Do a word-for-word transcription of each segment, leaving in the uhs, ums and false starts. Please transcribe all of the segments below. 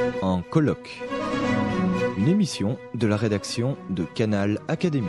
En colloque. Une émission de la rédaction de Canal Académie.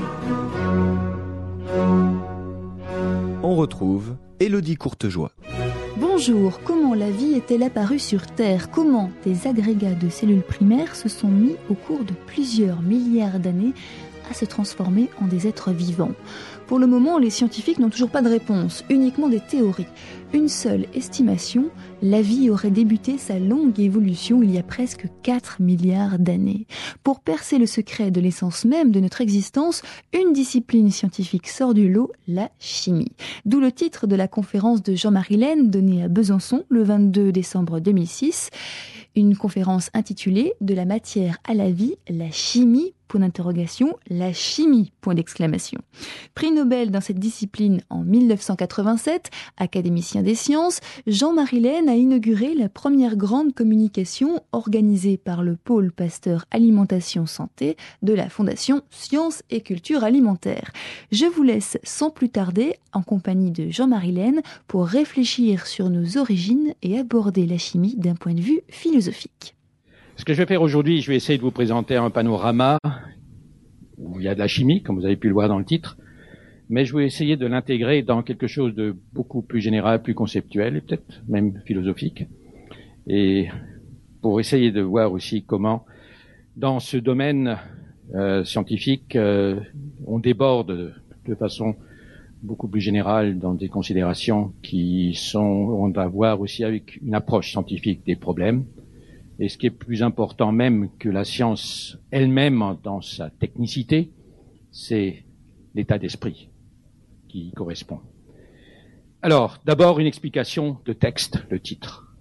On retrouve Élodie Courtejoie. Bonjour, comment la vie est-elle apparue sur Terre? Comment des agrégats de cellules primaires se sont mis au cours de plusieurs milliards d'années à se transformer en des êtres vivants? Pour le moment, les scientifiques n'ont toujours pas de réponse, uniquement des théories. Une seule estimation, la vie aurait débuté sa longue évolution il y a presque quatre milliards d'années. Pour percer le secret de l'essence même de notre existence, une discipline scientifique sort du lot, la chimie. D'où le titre de la conférence de Jean-Marie Laine donnée à Besançon le vingt-deux décembre deux mille six. Une conférence intitulée « De la matière à la vie, la chimie ?» point d'interrogation, la chimie, point d'exclamation. Prix Nobel dans cette discipline en mille neuf cent quatre-vingt-sept, académicien des sciences, Jean-Marie Laine a inauguré la première grande communication organisée par le pôle Pasteur Alimentation Santé de la Fondation Sciences et Culture Alimentaire. Je vous laisse sans plus tarder en compagnie de Jean-Marie Laine pour réfléchir sur nos origines et aborder la chimie d'un point de vue philosophique. Ce que je vais faire aujourd'hui, je vais essayer de vous présenter un panorama où il y a de la chimie, comme vous avez pu le voir dans le titre, mais je vais essayer de l'intégrer dans quelque chose de beaucoup plus général, plus conceptuel et peut-être même philosophique. Et pour essayer de voir aussi comment, dans ce domaine euh, scientifique, euh, on déborde de façon beaucoup plus générale dans des considérations qui sont, ont à voir aussi avec une approche scientifique des problèmes. Et ce qui est plus important même que la science elle-même dans sa technicité, c'est l'état d'esprit qui y correspond. Alors, d'abord une explication de texte, le titre.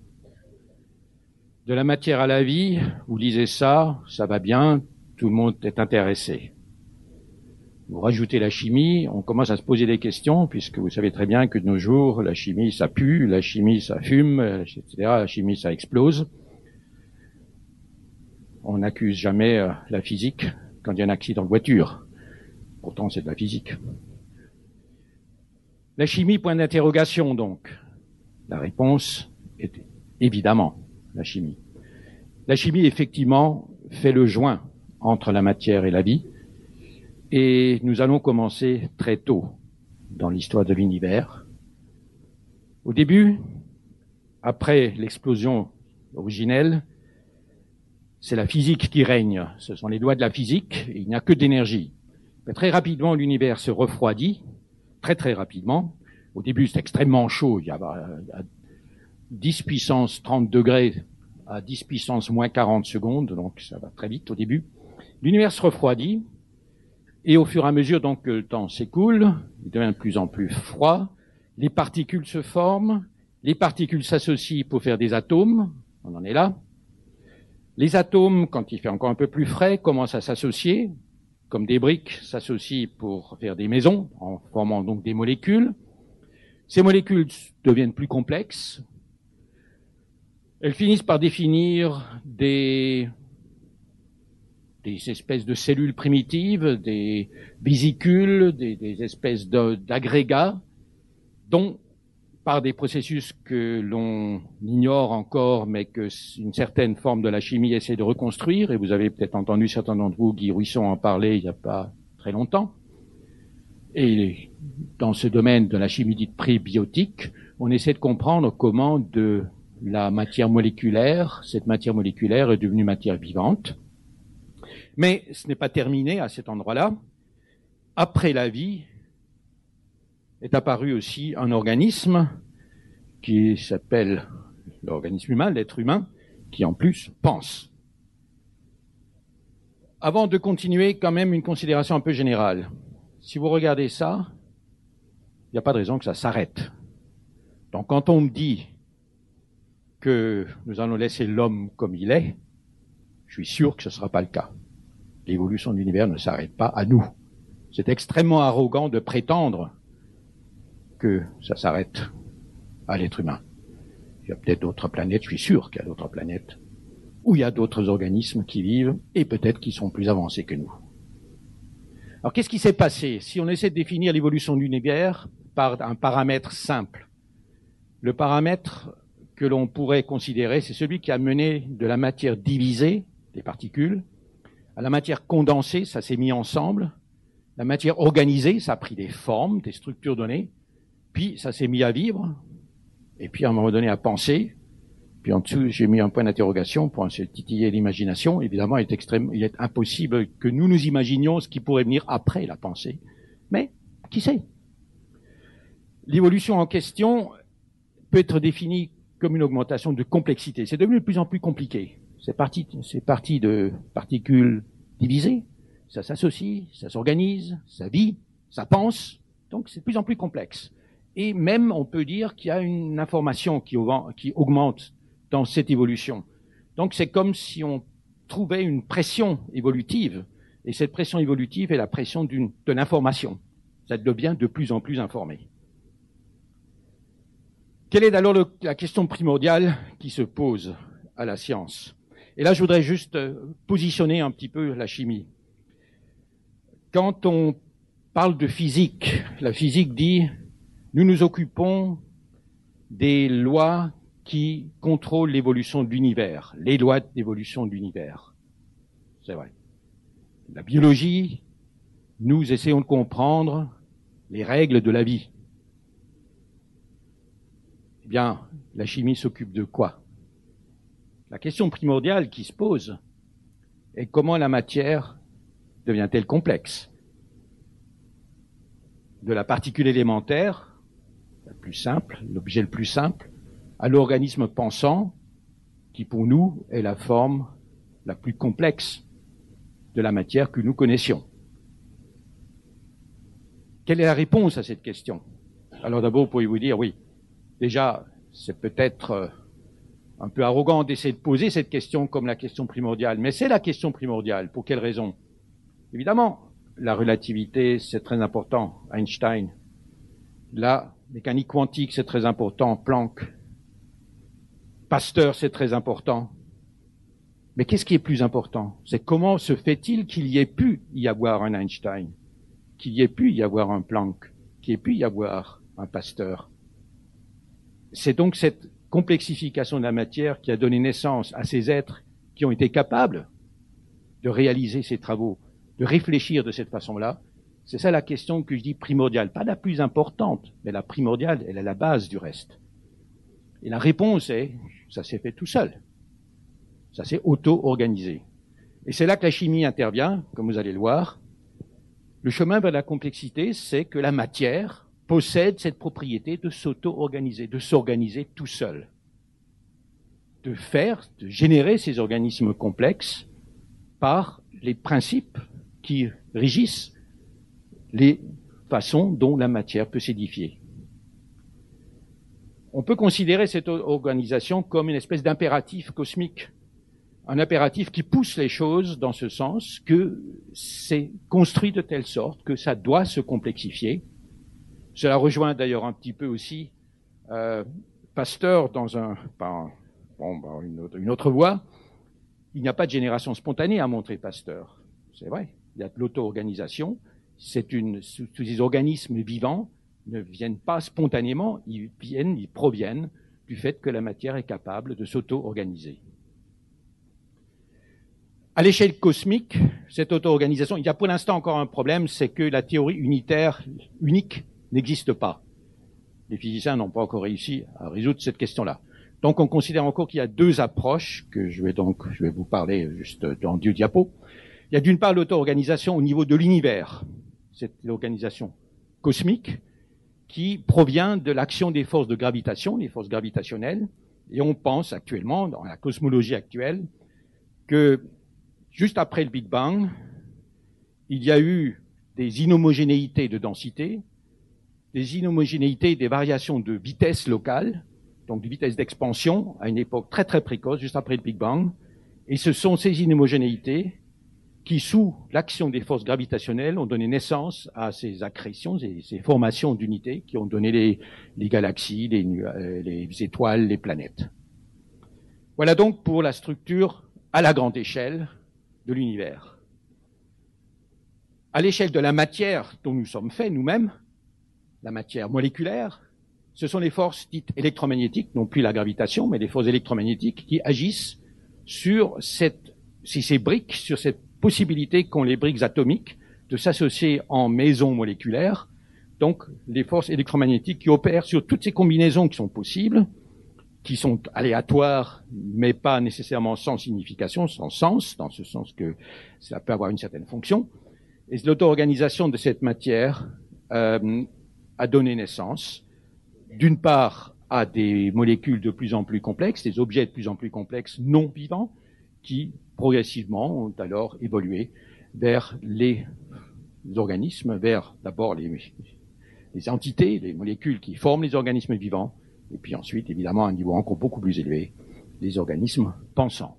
De la matière à la vie, vous lisez ça, ça va bien, tout le monde est intéressé. Vous rajoutez la chimie, on commence à se poser des questions, puisque vous savez très bien que de nos jours, la chimie ça pue, la chimie ça fume, et cetera. La chimie ça explose. On n'accuse jamais euh, la physique quand il y a un accident de voiture. Pourtant, c'est de la physique. La chimie, point d'interrogation, donc. La réponse est évidemment la chimie. La chimie, effectivement, fait le joint entre la matière et la vie. Et nous allons commencer très tôt dans l'histoire de l'univers. Au début, après l'explosion originelle, c'est la physique qui règne. Ce sont les lois de la physique, et il n'y a que d'énergie. Mais très rapidement, l'univers se refroidit, très très rapidement. Au début, c'est extrêmement chaud. Il y a à dix puissance trente degrés à dix puissance moins quarante secondes, donc ça va très vite au début. L'univers se refroidit, et au fur et à mesure donc que le temps s'écoule, il devient de plus en plus froid. Les particules se forment, les particules s'associent pour faire des atomes. On en est là. Les atomes, quand il fait encore un peu plus frais, commencent à s'associer, comme des briques s'associent pour faire des maisons, en formant donc des molécules. Ces molécules deviennent plus complexes. Elles finissent par définir des, des espèces de cellules primitives, des vésicules, des, des espèces de, d'agrégats, dont par des processus que l'on ignore encore, mais que une certaine forme de la chimie essaie de reconstruire, et vous avez peut-être entendu certains d'entre vous, Guy Ruisson, en parler il n'y a pas très longtemps. Et dans ce domaine de la chimie dite prébiotique, on essaie de comprendre comment de la matière moléculaire, cette matière moléculaire est devenue matière vivante. Mais ce n'est pas terminé à cet endroit-là. Après la vie, est apparu aussi un organisme qui s'appelle l'organisme humain, l'être humain, qui en plus pense. Avant de continuer, quand même une considération un peu générale. Si vous regardez ça, il n'y a pas de raison que ça s'arrête. Donc quand on me dit que nous allons laisser l'homme comme il est, je suis sûr que ce ne sera pas le cas. L'évolution de l'univers ne s'arrête pas à nous. C'est extrêmement arrogant de prétendre que ça s'arrête à l'être humain. Il y a peut-être d'autres planètes, je suis sûr qu'il y a d'autres planètes, où il y a d'autres organismes qui vivent, et peut-être qui sont plus avancés que nous. Alors qu'est-ce qui s'est passé? Si on essaie de définir l'évolution de l'univers par un paramètre simple, le paramètre que l'on pourrait considérer, c'est celui qui a mené de la matière divisée, des particules, à la matière condensée, ça s'est mis ensemble, la matière organisée, ça a pris des formes, des structures données, puis ça s'est mis à vivre, et puis à un moment donné à penser, puis en dessous j'ai mis un point d'interrogation pour essayer de titiller l'imagination. Évidemment, il est, extrême, il est impossible que nous nous imaginions ce qui pourrait venir après la pensée, mais qui sait? L'évolution en question peut être définie comme une augmentation de complexité. C'est devenu de plus en plus compliqué. C'est parti, c'est parti de particules divisées, ça s'associe, ça s'organise, ça vit, ça pense, donc c'est de plus en plus complexe. Et même, on peut dire qu'il y a une information qui, qui augmente dans cette évolution. Donc c'est comme si on trouvait une pression évolutive, et cette pression évolutive est la pression d'une, de l'information. Ça devient de plus en plus informé. Quelle est alors le, la question primordiale qui se pose à la science? Et là, je voudrais juste positionner un petit peu la chimie. Quand on parle de physique, la physique dit « nous nous occupons des lois qui contrôlent l'évolution de l'univers, les lois d'évolution de l'univers ». C'est vrai. La biologie, nous essayons de comprendre les règles de la vie. Eh bien, la chimie s'occupe de quoi? La question primordiale qui se pose est comment la matière devient-elle complexe? De la particule élémentaire, la plus simple, l'objet le plus simple, à l'organisme pensant, qui pour nous est la forme la plus complexe de la matière que nous connaissions. Quelle est la réponse à cette question? Alors d'abord, vous pouvez vous dire, oui, déjà, c'est peut-être un peu arrogant d'essayer de poser cette question comme la question primordiale, mais c'est la question primordiale. Pour quelle raison? Évidemment, la relativité, c'est très important, Einstein. La mécanique quantique, c'est très important, Planck. Pasteur, c'est très important. Mais qu'est-ce qui est plus important? C'est comment se fait-il qu'il y ait pu y avoir un Einstein, qu'il y ait pu y avoir un Planck, qu'il y ait pu y avoir un Pasteur? C'est donc cette complexification de la matière qui a donné naissance à ces êtres qui ont été capables de réaliser ces travaux, de réfléchir de cette façon-là. C'est ça la question que je dis primordiale, pas la plus importante, mais la primordiale, elle est la base du reste. Et la réponse est, ça s'est fait tout seul. Ça s'est auto-organisé. Et c'est là que la chimie intervient, comme vous allez le voir. Le chemin vers la complexité, c'est que la matière possède cette propriété de s'auto-organiser, de s'organiser tout seul, de faire, de générer ces organismes complexes par les principes qui régissent les façons dont la matière peut s'édifier. On peut considérer cette organisation comme une espèce d'impératif cosmique, un impératif qui pousse les choses dans ce sens que c'est construit de telle sorte que ça doit se complexifier. Cela rejoint d'ailleurs un petit peu aussi euh, Pasteur dans un, par, bon, par une, autre, une autre voie. Il n'y a pas de génération spontanée à montrer Pasteur. C'est vrai. Il y a de l'auto-organisation. C'est une, tous ces organismes vivants ne viennent pas spontanément, ils viennent, ils proviennent du fait que la matière est capable de s'auto-organiser. À l'échelle cosmique, cette auto-organisation, il y a pour l'instant encore un problème, c'est que la théorie unitaire, unique, n'existe pas. Les physiciens n'ont pas encore réussi à résoudre cette question-là. Donc on considère encore qu'il y a deux approches, que je vais donc, je vais vous parler juste dans deux diapos. Il y a d'une part l'auto-organisation au niveau de l'univers, c'est l'organisation cosmique, qui provient de l'action des forces de gravitation, les forces gravitationnelles, et on pense actuellement, dans la cosmologie actuelle, que juste après le Big Bang, il y a eu des inhomogénéités de densité, des inhomogénéités, des variations de vitesse locale, donc de vitesse d'expansion, à une époque très très précoce, juste après le Big Bang, et ce sont ces inhomogénéités qui, sous l'action des forces gravitationnelles, ont donné naissance à ces accrétions, ces, ces formations d'unités qui ont donné les, les galaxies, les, euh, les étoiles, les planètes. Voilà donc pour la structure à la grande échelle de l'univers. À l'échelle de la matière dont nous sommes faits nous-mêmes, la matière moléculaire, ce sont les forces dites électromagnétiques, non plus la gravitation, mais les forces électromagnétiques qui agissent sur cette, si ces briques, sur cette possibilité qu'ont les briques atomiques de s'associer en maisons moléculaires. Donc, les forces électromagnétiques qui opèrent sur toutes ces combinaisons qui sont possibles, qui sont aléatoires, mais pas nécessairement sans signification, sans sens, dans ce sens que ça peut avoir une certaine fonction. Et l'auto-organisation de cette matière euh, a donné naissance, d'une part, à des molécules de plus en plus complexes, des objets de plus en plus complexes non vivants, qui progressivement ont alors évolué vers les organismes, vers d'abord les, les entités, les molécules qui forment les organismes vivants, et puis ensuite, évidemment, à un niveau encore beaucoup plus élevé, les organismes pensants.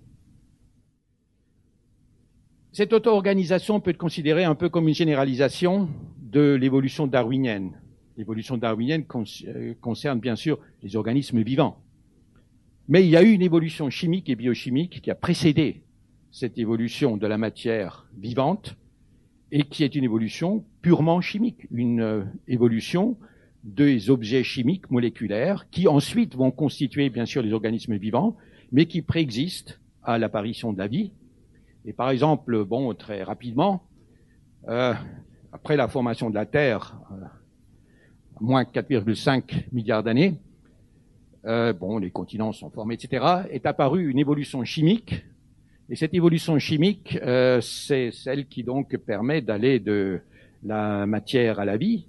Cette auto-organisation peut être considérée un peu comme une généralisation de l'évolution darwinienne. L'évolution darwinienne concerne bien sûr les organismes vivants. Mais il y a eu une évolution chimique et biochimique qui a précédé cette évolution de la matière vivante et qui est une évolution purement chimique, une euh, évolution des objets chimiques moléculaires qui ensuite vont constituer bien sûr les organismes vivants, mais qui préexistent à l'apparition de la vie. Et par exemple, bon, très rapidement, euh, après la formation de la Terre, euh, moins quatre virgule cinq milliards d'années, euh, bon, les continents sont formés, et cetera, est apparue une évolution chimique. Et cette évolution chimique, euh, c'est celle qui donc permet d'aller de la matière à la vie.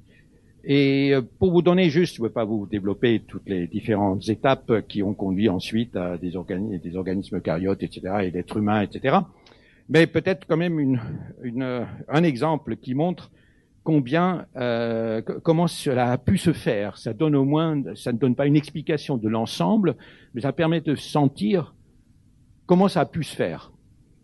Et pour vous donner juste, je ne veux pas vous développer toutes les différentes étapes qui ont conduit ensuite à des, organi des organismes eucaryotes, et cetera, et d'êtres humains, et cetera. Mais peut-être quand même une, une, un exemple qui montre combien, euh, comment cela a pu se faire. Ça donne au moins, ça ne donne pas une explication de l'ensemble, mais ça permet de sentir comment ça a pu se faire.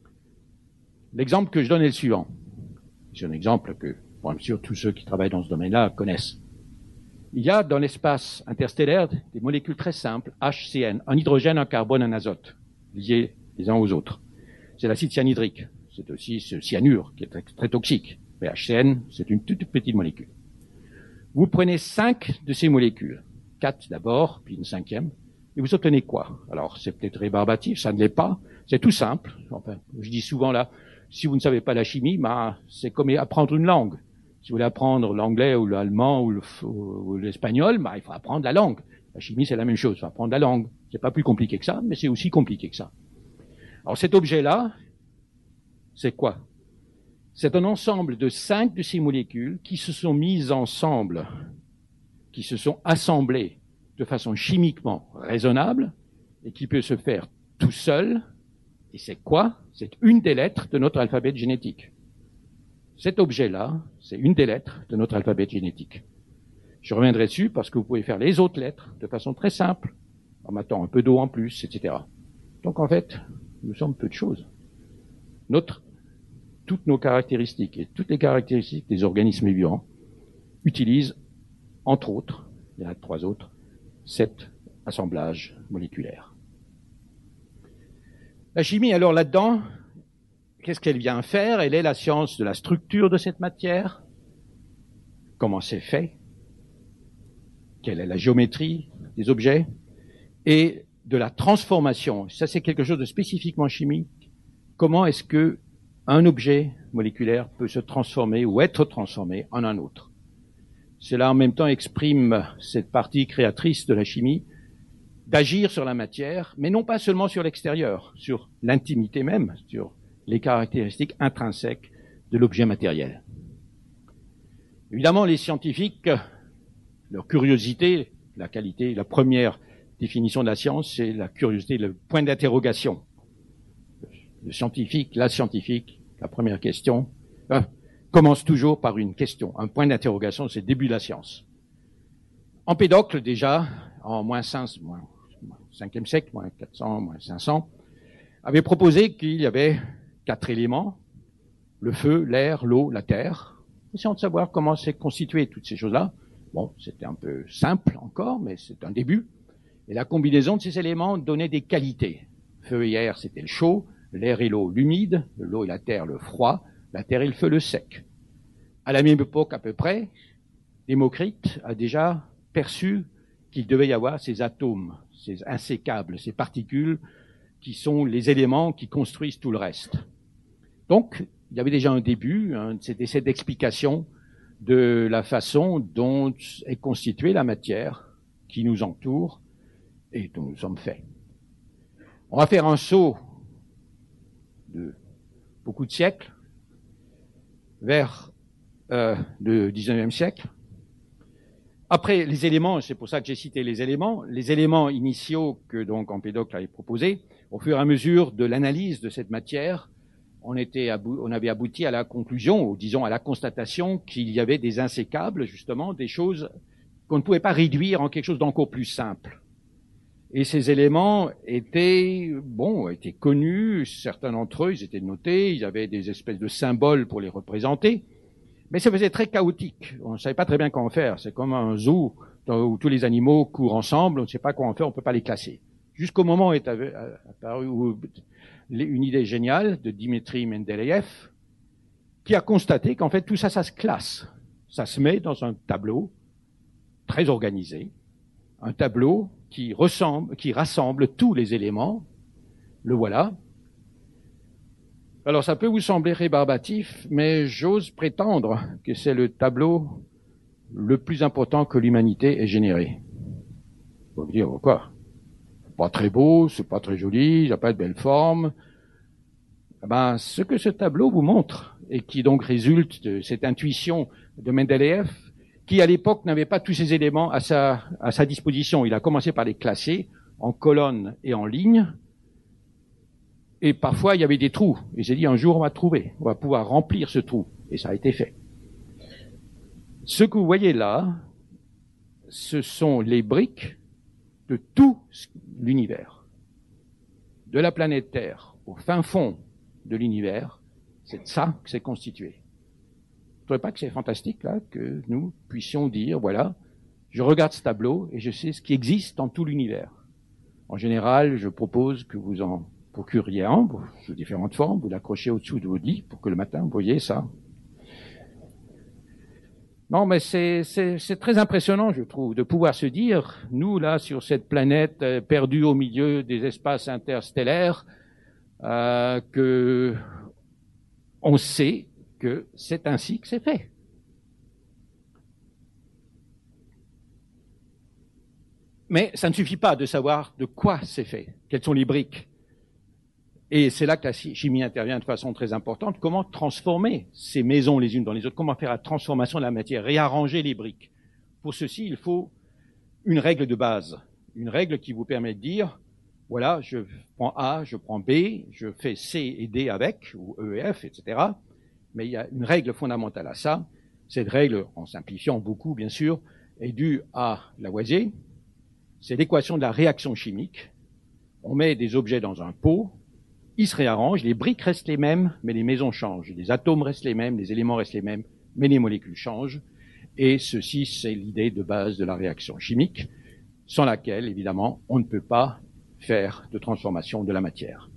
L'exemple que je donne est le suivant. C'est un exemple que, bien sûr, tous ceux qui travaillent dans ce domaine-là connaissent. Il y a dans l'espace interstellaire des molécules très simples, H C n, un hydrogène, un carbone, un azote, liés les uns aux autres. C'est l'acide cyanhydrique. C'est aussi ce cyanure qui est très, très toxique. Mais H C n, c'est une toute petite molécule. Vous prenez cinq de ces molécules, quatre d'abord, puis une cinquième, et vous obtenez quoi? Alors, c'est peut-être rébarbatif, ça ne l'est pas. C'est tout simple. Enfin, je dis souvent là, si vous ne savez pas la chimie, bah, c'est comme apprendre une langue. Si vous voulez apprendre l'anglais ou l'allemand ou l'espagnol, bah, il faut apprendre la langue. La chimie, c'est la même chose. Il faut apprendre la langue. C'est pas plus compliqué que ça, mais c'est aussi compliqué que ça. Alors, cet objet-là, c'est quoi? C'est un ensemble de cinq de ces molécules qui se sont mises ensemble, qui se sont assemblées de façon chimiquement raisonnable et qui peut se faire tout seul. Et c'est quoi? C'est une des lettres de notre alphabet génétique. Cet objet-là, c'est une des lettres de notre alphabet génétique. Je reviendrai dessus parce que vous pouvez faire les autres lettres de façon très simple, en mettant un peu d'eau en plus, et cetera. Donc en fait, nous sommes peu de choses. Notre, toutes nos caractéristiques et toutes les caractéristiques des organismes vivants utilisent, entre autres, il y en a trois autres, cet assemblage moléculaire. La chimie, alors là-dedans, qu'est-ce qu'elle vient faire? Elle est la science de la structure de cette matière. Comment c'est fait? Quelle est la géométrie des objets? Et de la transformation. Ça, c'est quelque chose de spécifiquement chimique. Comment est-ce que un objet moléculaire peut se transformer ou être transformé en un autre? Cela, en même temps, exprime cette partie créatrice de la chimie, d'agir sur la matière, mais non pas seulement sur l'extérieur, sur l'intimité même, sur les caractéristiques intrinsèques de l'objet matériel. Évidemment, les scientifiques, leur curiosité, la qualité, la première définition de la science, c'est la curiosité, le point d'interrogation. Le scientifique, la scientifique, la première question, euh, commence toujours par une question. Un point d'interrogation, c'est le début de la science. Empédocle, déjà, en moins cinq, moins cinquième siècle, moins quatre cents, moins cinq cents, avait proposé qu'il y avait quatre éléments, le feu, l'air, l'eau, la terre. Essayons de savoir comment s'est constitué toutes ces choses-là. Bon, c'était un peu simple encore, mais c'est un début. Et la combinaison de ces éléments donnait des qualités. Feu et air, c'était le chaud, l'air et l'eau, l'humide, l'eau et la terre, le froid, la terre et le feu, le sec. À la même époque à peu près, Démocrite a déjà perçu qu'il devait y avoir ces atomes, ces insécables, ces particules qui sont les éléments qui construisent tout le reste. Donc, il y avait déjà un début, hein, c'était cette explication de la façon dont est constituée la matière qui nous entoure et dont nous sommes faits. On va faire un saut de beaucoup de siècles vers euh, le dix-neuvième siècle. Après les éléments, c'est pour ça que j'ai cité les éléments, les éléments initiaux que donc Empédocle avait proposés, au fur et à mesure de l'analyse de cette matière, on, était abou- on avait abouti à la conclusion, ou disons à la constatation qu'il y avait des insécables, justement, des choses qu'on ne pouvait pas réduire en quelque chose d'encore plus simple. Et ces éléments étaient, bon, étaient connus, certains d'entre eux, ils étaient notés, il y avait des espèces de symboles pour les représenter, mais ça faisait très chaotique. On ne savait pas très bien quoi en faire. C'est comme un zoo où tous les animaux courent ensemble, on ne sait pas quoi en faire, on ne peut pas les classer. Jusqu'au moment où est apparue une idée géniale de Dimitri Mendeleïev, qui a constaté qu'en fait tout ça, ça se classe. Ça se met dans un tableau très organisé, un tableau qui ressemble, qui rassemble tous les éléments. Le voilà. Alors ça peut vous sembler rébarbatif, mais j'ose prétendre que c'est le tableau le plus important que l'humanité ait généré. Vous me dire quoi? Pas très beau, c'est pas très joli, il n'a pas de belle forme. Eh ben, ce que ce tableau vous montre, et qui donc résulte de cette intuition de Mendeleïev, qui à l'époque n'avait pas tous ces éléments à sa, à sa disposition. Il a commencé par les classer en colonnes et en lignes, et parfois il y avait des trous. Il s'est dit un jour on va trouver, on va pouvoir remplir ce trou, et ça a été fait. Ce que vous voyez là, ce sont les briques de tout l'univers. De la planète Terre au fin fond de l'univers, c'est de ça que c'est constitué. Vous ne trouvez pas que c'est fantastique, là, que nous puissions dire, voilà, je regarde ce tableau et je sais ce qui existe dans tout l'univers. En général, je propose que vous en procuriez un, sous différentes formes, vous l'accrochez au-dessous de vos lits pour que le matin, vous voyez ça. Non, mais c'est, c'est, c'est très impressionnant, je trouve, de pouvoir se dire, nous, là, sur cette planète euh, perdue au milieu des espaces interstellaires, euh, que on sait que c'est ainsi que c'est fait. Mais ça ne suffit pas de savoir de quoi c'est fait, quelles sont les briques. Et c'est là que la chimie intervient de façon très importante. Comment transformer ces maisons les unes dans les autres? Comment faire la transformation de la matière? Réarranger les briques. Pour ceci, il faut une règle de base. Une règle qui vous permet de dire, voilà, je prends A, je prends B, je fais C et D avec, ou E et F, et cetera. Mais il y a une règle fondamentale à ça. Cette règle, en simplifiant beaucoup, bien sûr, est due à Lavoisier. C'est l'équation de la réaction chimique. On met des objets dans un pot, ils se réarrangent, les briques restent les mêmes, mais les maisons changent. Les atomes restent les mêmes, les éléments restent les mêmes, mais les molécules changent. Et ceci, c'est l'idée de base de la réaction chimique, sans laquelle, évidemment, on ne peut pas faire de transformation de la matière.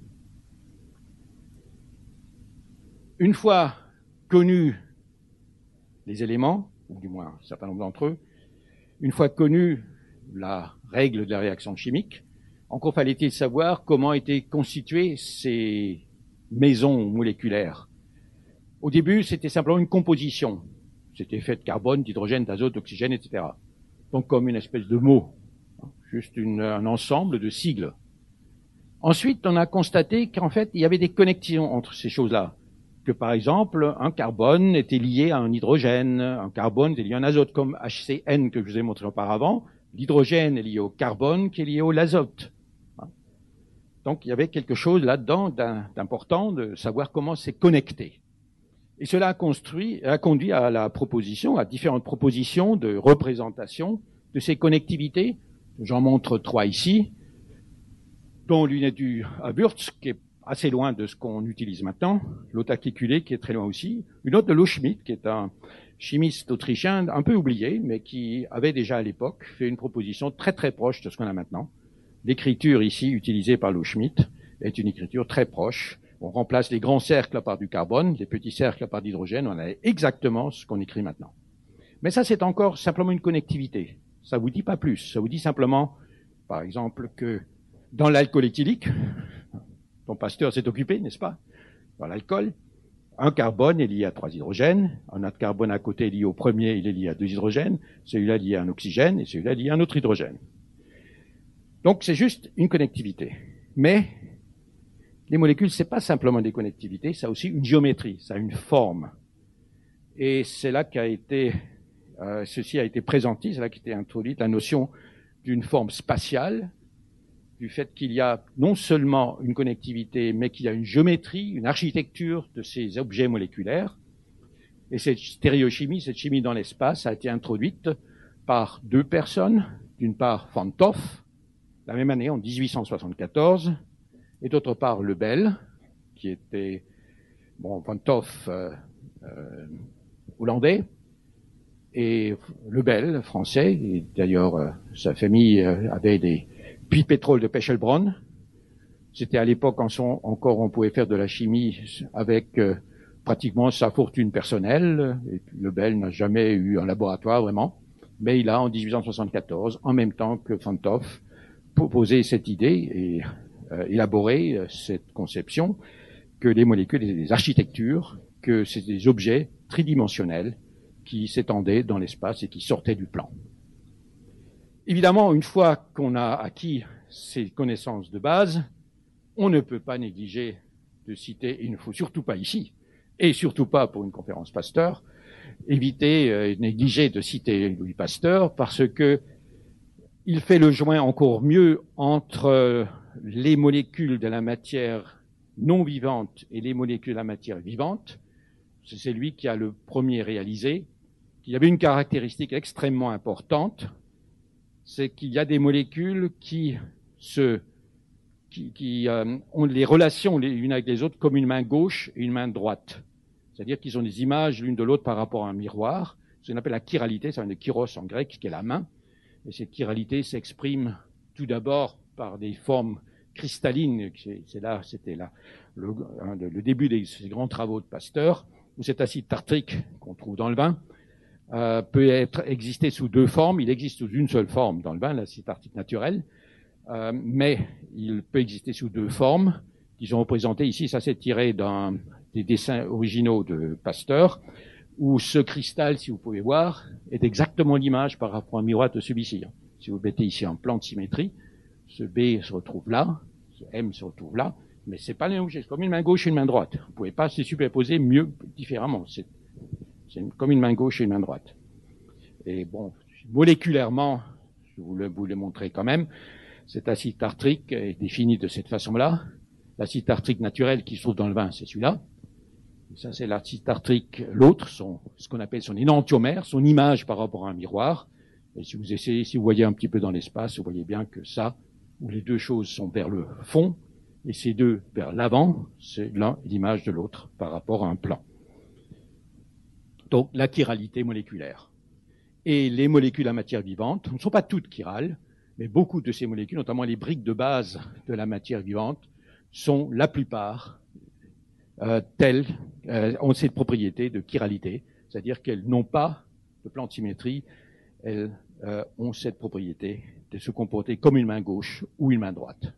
Une fois connus les éléments, ou du moins un certain nombre d'entre eux, une fois connue la règle de la réaction chimique, encore fallait-il savoir comment étaient constituées ces maisons moléculaires. Au début, c'était simplement une composition. C'était fait de carbone, d'hydrogène, d'azote, d'oxygène, et cetera. Donc comme une espèce de mot, juste une, un ensemble de sigles. Ensuite, on a constaté qu'en fait, il y avait des connexions entre ces choses-là. Que par exemple, un carbone était lié à un hydrogène, un carbone était lié à un azote, comme H C N que je vous ai montré auparavant. L'hydrogène est lié au carbone qui est lié au azote. Donc, il y avait quelque chose là-dedans d'important de savoir comment c'est connecté. Et cela a, construit, a conduit à la proposition, à différentes propositions de représentation de ces connectivités. J'en montre trois ici, dont l'une est due à Wurtz, qui est assez loin de ce qu'on utilise maintenant, l'autre articulé, qui est très loin aussi, une autre de Loschmidt, qui est un chimiste autrichien un peu oublié, mais qui avait déjà à l'époque fait une proposition très très proche de ce qu'on a maintenant. L'écriture ici utilisée par Loschmidt est une écriture très proche. On remplace les grands cercles par du carbone, les petits cercles par d'hydrogène, on a exactement ce qu'on écrit maintenant. Mais ça, c'est encore simplement une connectivité. Ça vous dit pas plus. Ça vous dit simplement, par exemple, que dans l'alcool éthylique, dont Pasteur s'est occupé, n'est-ce pas? Dans l'alcool, un carbone est lié à trois hydrogènes, un autre carbone à côté est lié au premier, il est lié à deux hydrogènes, celui-là lié à un oxygène et celui-là lié à un autre hydrogène. Donc c'est juste une connectivité. Mais les molécules, c'est pas simplement des connectivités, ça a aussi une géométrie, ça a une forme. Et c'est là qu'a été, euh, ceci a été présenté, c'est là qu'a été introduite la notion d'une forme spatiale, du fait qu'il y a non seulement une connectivité, mais qu'il y a une géométrie, une architecture de ces objets moléculaires. Et cette stéréochimie, cette chimie dans l'espace, a été introduite par deux personnes. D'une part, Van 't Hoff, la même année, en dix-huit cent soixante-quatorze, et d'autre part, Lebel, qui était, bon, Van 't Hoff, euh, euh, hollandais, et Lebel, français, et d'ailleurs, euh, sa famille euh, avait des puits de pétrole de Pechelbronn. C'était à l'époque encore, on pouvait faire de la chimie avec euh, pratiquement sa fortune personnelle. Et puis Lebel n'a jamais eu un laboratoire vraiment, mais il a en dix-huit cent soixante-quatorze, en même temps que Van 't Hoff, proposé cette idée et euh, élaboré euh, cette conception que les molécules étaient des architectures, que c'est des objets tridimensionnels qui s'étendaient dans l'espace et qui sortaient du plan. Évidemment, une fois qu'on a acquis ces connaissances de base, on ne peut pas négliger de citer, il ne faut surtout pas ici, et surtout pas pour une conférence Pasteur, éviter, euh, négliger de citer Louis Pasteur, parce que il fait le joint encore mieux entre les molécules de la matière non vivante et les molécules de la matière vivante. C'est lui qui a le premier réalisé qu'il y avait une caractéristique extrêmement importante, c'est qu'il y a des molécules qui se, qui, qui euh, ont les relations les unes avec les autres comme une main gauche et une main droite. C'est-à-dire qu'ils ont des images l'une de l'autre par rapport à un miroir. Ce qu'on appelle la chiralité, ça vient de chiros en grec, qui est la main. Et cette chiralité s'exprime tout d'abord par des formes cristallines. C'est là, c'était là le, le début de ces grands travaux de Pasteur, où cet acide tartrique qu'on trouve dans le vin Euh, peut être exister sous deux formes. Il existe sous une seule forme dans le vin, l'acide tartrique naturel, euh, mais il peut exister sous deux formes qui sont représentées ici. Ça, c'est tiré d'un des dessins originaux de Pasteur, où ce cristal, si vous pouvez voir, est exactement l'image par rapport à un miroir de celui-ci. Si vous mettez ici un plan de symétrie, ce B se retrouve là, ce M se retrouve là, mais c'est pas le même objet. C'est comme une main gauche et une main droite. Vous pouvez pas se superposer mieux, différemment. C'est C'est comme une main gauche et une main droite. Et bon, moléculairement, je vous le, vous le montrer quand même, cet acide tartrique est défini de cette façon-là. L'acide tartrique naturel qui se trouve dans le vin, c'est celui-là. Et ça, c'est l'acide tartrique, l'autre, son, ce qu'on appelle son énantiomère, son image par rapport à un miroir. Et si vous essayez, si vous voyez un petit peu dans l'espace, vous voyez bien que ça, où les deux choses sont vers le fond, et ces deux vers l'avant, c'est l'un l'image de l'autre par rapport à un plan. Donc, la chiralité moléculaire. Et les molécules à matière vivante ne sont pas toutes chirales, mais beaucoup de ces molécules, notamment les briques de base de la matière vivante, sont la plupart euh, telles, euh, ont cette propriété de chiralité, c'est-à-dire qu'elles n'ont pas de plan de symétrie, elles euh, ont cette propriété de se comporter comme une main gauche ou une main droite.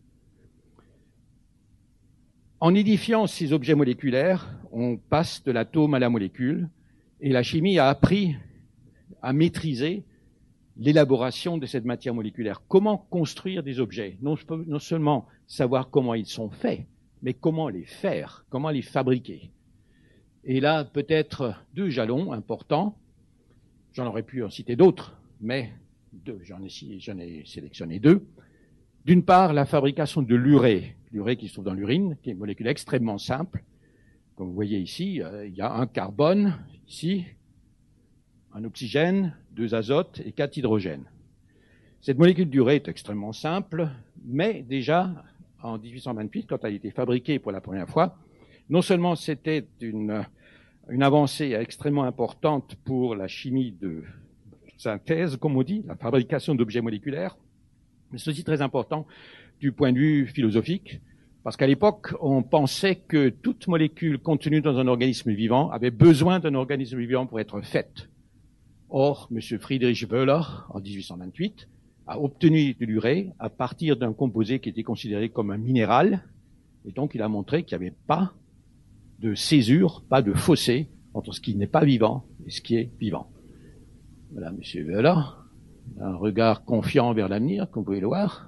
En édifiant ces objets moléculaires, on passe de l'atome à la molécule, et la chimie a appris à maîtriser l'élaboration de cette matière moléculaire. Comment construire des objets? Non, non seulement savoir comment ils sont faits, mais comment les faire, comment les fabriquer. Et là, peut-être deux jalons importants. J'en aurais pu en citer d'autres, mais deux, j'en ai, j'en ai sélectionné deux. D'une part, la fabrication de l'urée, l'urée qui se trouve dans l'urine, qui est une molécule extrêmement simple. Comme vous voyez ici, euh, il y a un carbone, ici, un oxygène, deux azotes et quatre hydrogènes. Cette molécule d'urée est extrêmement simple, mais déjà, en dix-huit cent vingt-huit, quand elle a été fabriquée pour la première fois, non seulement c'était une, une avancée extrêmement importante pour la chimie de synthèse, comme on dit, la fabrication d'objets moléculaires, mais c'est aussi très important du point de vue philosophique, parce qu'à l'époque, on pensait que toute molécule contenue dans un organisme vivant avait besoin d'un organisme vivant pour être faite. Or, M. Friedrich Wöhler, en dix-huit cent vingt-huit, a obtenu de l'urée à partir d'un composé qui était considéré comme un minéral, et donc il a montré qu'il n'y avait pas de césure, pas de fossé entre ce qui n'est pas vivant et ce qui est vivant. Voilà, M. Wöhler, un regard confiant vers l'avenir, comme vous pouvez le voir.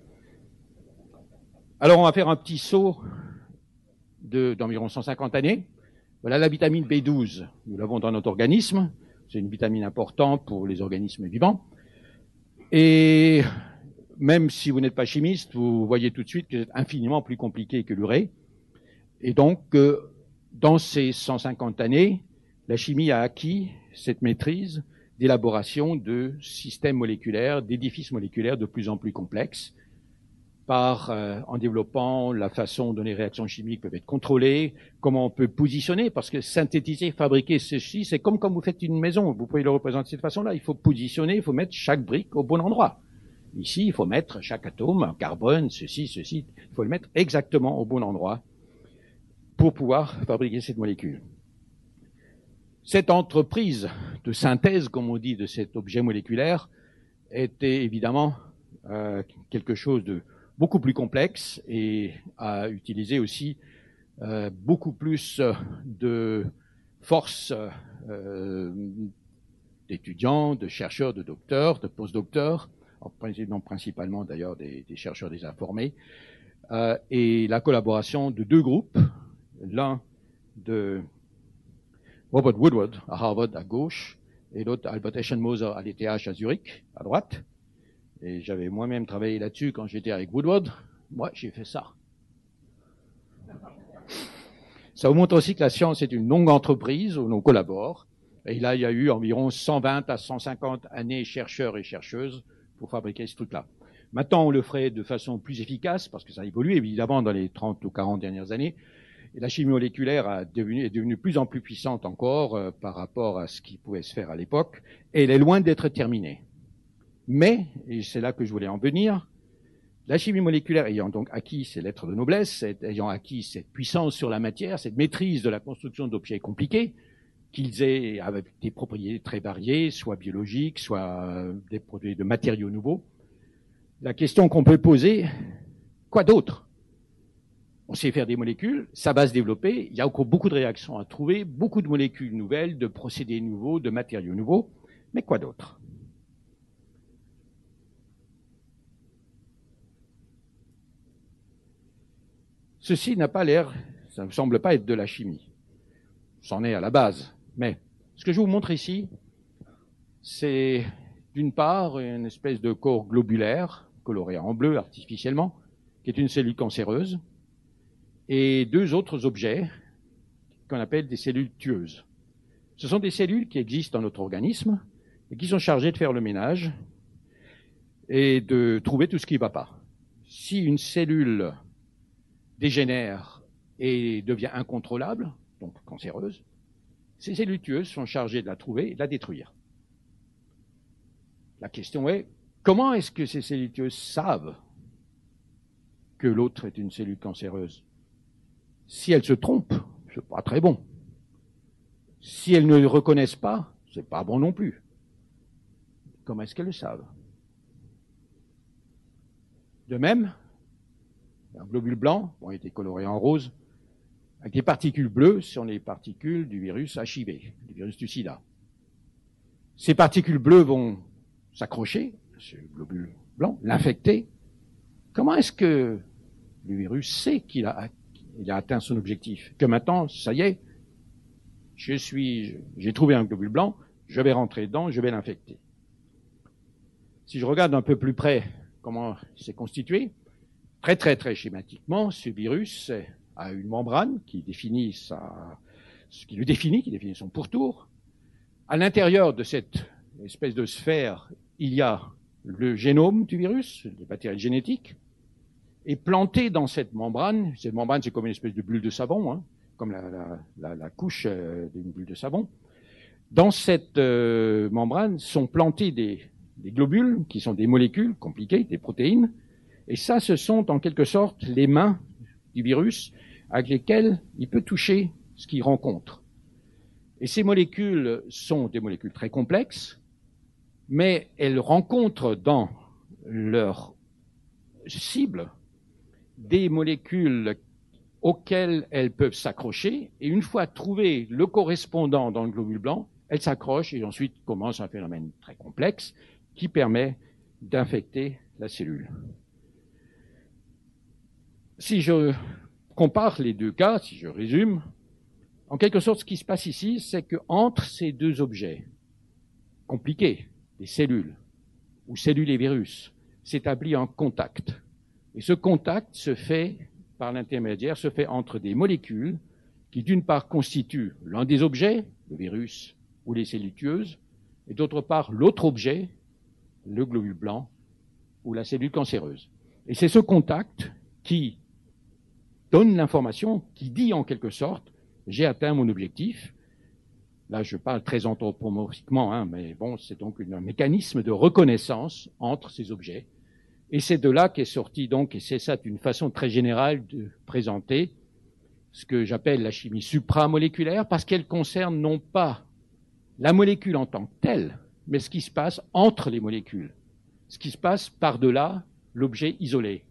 Alors, on va faire un petit saut de, d'environ cent cinquante années. Voilà la vitamine B douze. Nous l'avons dans notre organisme. C'est une vitamine importante pour les organismes vivants. Et même si vous n'êtes pas chimiste, vous voyez tout de suite que c'est infiniment plus compliqué que l'urée. Et donc, euh, dans ces cent cinquante années, la chimie a acquis cette maîtrise d'élaboration de systèmes moléculaires, d'édifices moléculaires de plus en plus complexes, par, euh, en développant la façon dont les réactions chimiques peuvent être contrôlées, comment on peut positionner, parce que synthétiser, fabriquer ceci, c'est comme quand vous faites une maison, vous pouvez le représenter de cette façon-là, il faut positionner, il faut mettre chaque brique au bon endroit. Ici, il faut mettre chaque atome, carbone, ceci, ceci, il faut le mettre exactement au bon endroit pour pouvoir fabriquer cette molécule. Cette entreprise de synthèse, comme on dit, de cet objet moléculaire, était évidemment euh, quelque chose de beaucoup plus complexe et a utilisé aussi euh, beaucoup plus de force euh, d'étudiants, de chercheurs, de docteurs, de post-docteurs, non principalement d'ailleurs des, des chercheurs désinformés, euh, et la collaboration de deux groupes, l'un de Robert Woodward à Harvard à gauche et l'autre Albert Eschenmoser à l'E T H à Zurich à droite. Et j'avais moi-même travaillé là-dessus quand j'étais avec Woodward. Moi, j'ai fait ça. Ça vous montre aussi que la science est une longue entreprise où l'on collabore. Et là, il y a eu environ cent vingt à cent cinquante années chercheurs et chercheuses pour fabriquer ce truc-là. Maintenant, on le ferait de façon plus efficace parce que ça évolue évidemment dans les trente ou quarante dernières années. Et la chimie moléculaire a devenu, est devenue de plus en plus puissante encore euh, par rapport à ce qui pouvait se faire à l'époque. Et elle est loin d'être terminée. Mais, et c'est là que je voulais en venir, la chimie moléculaire ayant donc acquis ses lettres de noblesse, ayant acquis cette puissance sur la matière, cette maîtrise de la construction d'objets compliqués, qu'ils aient avec des propriétés très variées, soit biologiques, soit des produits de matériaux nouveaux, la question qu'on peut poser, quoi d'autre? On sait faire des molécules, ça va se développer, il y a encore beaucoup de réactions à trouver, beaucoup de molécules nouvelles, de procédés nouveaux, de matériaux nouveaux, mais quoi d'autre? Ceci n'a pas l'air, ça ne semble pas être de la chimie. C'en est à la base. Mais ce que je vous montre ici, c'est d'une part une espèce de corps globulaire, coloré en bleu artificiellement, qui est une cellule cancéreuse, et deux autres objets qu'on appelle des cellules tueuses. Ce sont des cellules qui existent dans notre organisme et qui sont chargées de faire le ménage et de trouver tout ce qui ne va pas. Si une cellule dégénère et devient incontrôlable, donc cancéreuse, ces cellules tueuses sont chargées de la trouver et de la détruire. La question est, comment est-ce que ces cellules tueuses savent que l'autre est une cellule cancéreuse? Si elles se trompent, c'est pas très bon. Si elles ne le reconnaissent pas, c'est pas bon non plus. Comment est-ce qu'elles le savent? De même, un globule blanc, bon, il était coloré en rose, avec des particules bleues sont les particules du virus H I V, du virus du sida. Ces particules bleues vont s'accrocher à ce globule blanc, l'infecter. Comment est-ce que le virus sait qu'il a, il a atteint son objectif? Que maintenant, ça y est, je suis, j'ai trouvé un globule blanc, je vais rentrer dedans, je vais l'infecter. Si je regarde un peu plus près comment c'est constitué, très très très schématiquement, ce virus a une membrane qui définit sa, ce qui le définit, qui définit son pourtour. À l'intérieur de cette espèce de sphère, il y a le génome du virus, le matériel génétique, et planté dans cette membrane, cette membrane c'est comme une espèce de bulle de savon, hein, comme la, la, la, la couche euh, d'une bulle de savon. Dans cette euh, membrane sont plantés des, des globules, qui sont des molécules compliquées, des protéines, et ça, ce sont en quelque sorte les mains du virus avec lesquelles il peut toucher ce qu'il rencontre. Et ces molécules sont des molécules très complexes, mais elles rencontrent dans leur cible des molécules auxquelles elles peuvent s'accrocher, et une fois trouvé le correspondant dans le globule blanc, elles s'accrochent et ensuite commence un phénomène très complexe qui permet d'infecter la cellule. Si je compare les deux cas, si je résume, en quelque sorte, ce qui se passe ici, c'est qu'entre ces deux objets compliqués, les cellules, ou cellules et virus, s'établit un contact. Et ce contact se fait par l'intermédiaire, se fait entre des molécules qui, d'une part, constituent l'un des objets, le virus ou les cellules tueuses, et d'autre part, l'autre objet, le globule blanc ou la cellule cancéreuse. Et c'est ce contact qui donne l'information, qui dit en quelque sorte, j'ai atteint mon objectif. Là, je parle très anthropomorphiquement, hein, mais bon, c'est donc un mécanisme de reconnaissance entre ces objets. Et c'est de là qu'est sorti donc, et c'est ça une façon très générale de présenter ce que j'appelle la chimie supramoléculaire, parce qu'elle concerne non pas la molécule en tant que telle, mais ce qui se passe entre les molécules, ce qui se passe par-delà l'objet isolé.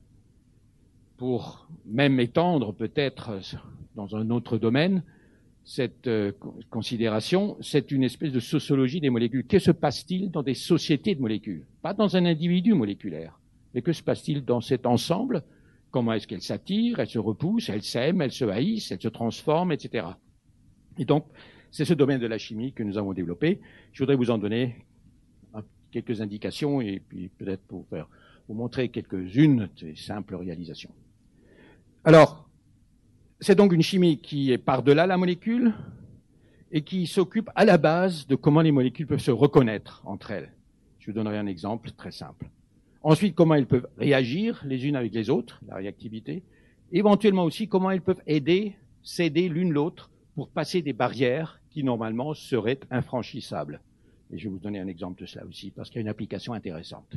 Pour même étendre peut-être dans un autre domaine cette euh, considération, c'est une espèce de sociologie des molécules. Que se passe-t-il dans des sociétés de molécules? Pas dans un individu moléculaire, mais que se passe-t-il dans cet ensemble? Comment est-ce qu'elles s'attirent, elles se repoussent, elles s'aiment, elles se haïssent, elles se transforment, et cetera. Et donc, c'est ce domaine de la chimie que nous avons développé. Je voudrais vous en donner quelques indications et puis peut-être pour faire, vous montrer quelques-unes de simples réalisations. Alors, c'est donc une chimie qui est par-delà la molécule et qui s'occupe à la base de comment les molécules peuvent se reconnaître entre elles. Je vous donnerai un exemple très simple. Ensuite, comment elles peuvent réagir les unes avec les autres, la réactivité. Éventuellement aussi, comment elles peuvent aider, s'aider l'une l'autre pour passer des barrières qui normalement seraient infranchissables. Et je vais vous donner un exemple de cela aussi, parce qu'il y a une application intéressante.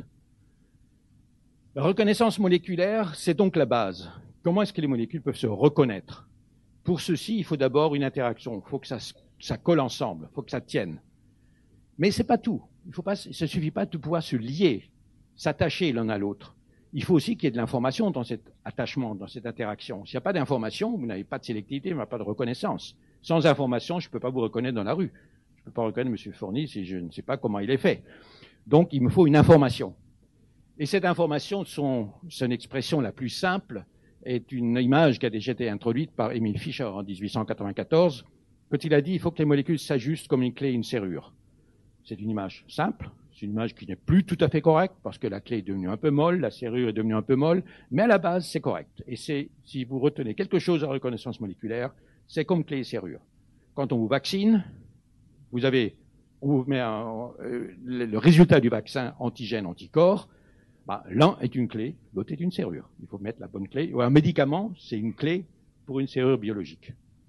La reconnaissance moléculaire, c'est donc la base. Comment est-ce que les molécules peuvent se reconnaître? Pour ceci, il faut d'abord une interaction. Il faut que ça, ça colle ensemble. Il faut que ça tienne. Mais c'est pas tout. Il faut pas, ça suffit pas de pouvoir se lier, s'attacher l'un à l'autre. Il faut aussi qu'il y ait de l'information dans cet attachement, dans cette interaction. S'il n'y a pas d'information, vous n'avez pas de sélectivité, vous n'avez pas de reconnaissance. Sans information, je ne peux pas vous reconnaître dans la rue. Je ne peux pas reconnaître M. Fourny si je ne sais pas comment il est fait. Donc, il me faut une information. Et cette information, son, son expression la plus simple, est une image qui a déjà été introduite par Emil Fischer en dix-huit cent quatre-vingt-quatorze, quand il a dit qu'il faut que les molécules s'ajustent comme une clé et une serrure. C'est une image simple, c'est une image qui n'est plus tout à fait correcte, parce que la clé est devenue un peu molle, la serrure est devenue un peu molle, mais à la base, c'est correct. Et c'est, si vous retenez quelque chose à la reconnaissance moléculaire, c'est comme clé et serrure. Quand on vous vaccine, vous avez, on vous met un, euh, le, le résultat du vaccin antigène-anticorps. Bah, l'un est une clé, l'autre est une serrure. Il faut mettre la bonne clé. Ou un médicament, c'est une clé pour une serrure biologique.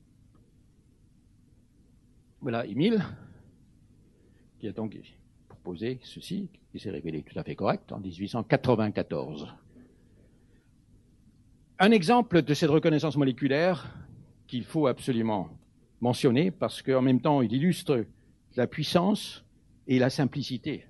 Voilà Émile, qui a donc proposé ceci, qui s'est révélé tout à fait correct en dix-huit cent quatre-vingt-quatorze. Un exemple de cette reconnaissance moléculaire qu'il faut absolument mentionner, parce qu'en même temps, il illustre la puissance et la simplicité.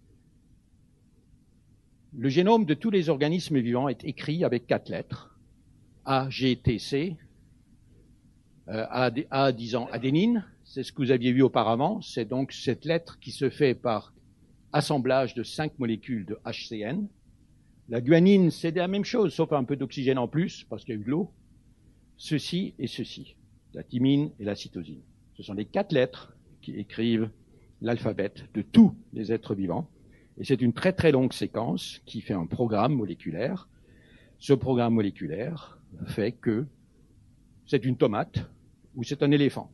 Le génome de tous les organismes vivants est écrit avec quatre lettres. A, G, T, C. Euh, A, A disant adénine, c'est ce que vous aviez vu auparavant. C'est donc cette lettre qui se fait par assemblage de cinq molécules de H C N. La guanine, c'est la même chose, sauf un peu d'oxygène en plus, parce qu'il y a eu de l'eau. Ceci et ceci, la thymine et la cytosine. Ce sont les quatre lettres qui écrivent l'alphabet de tous les êtres vivants. Et c'est une très très longue séquence qui fait un programme moléculaire. Ce programme moléculaire fait que c'est une tomate ou c'est un éléphant.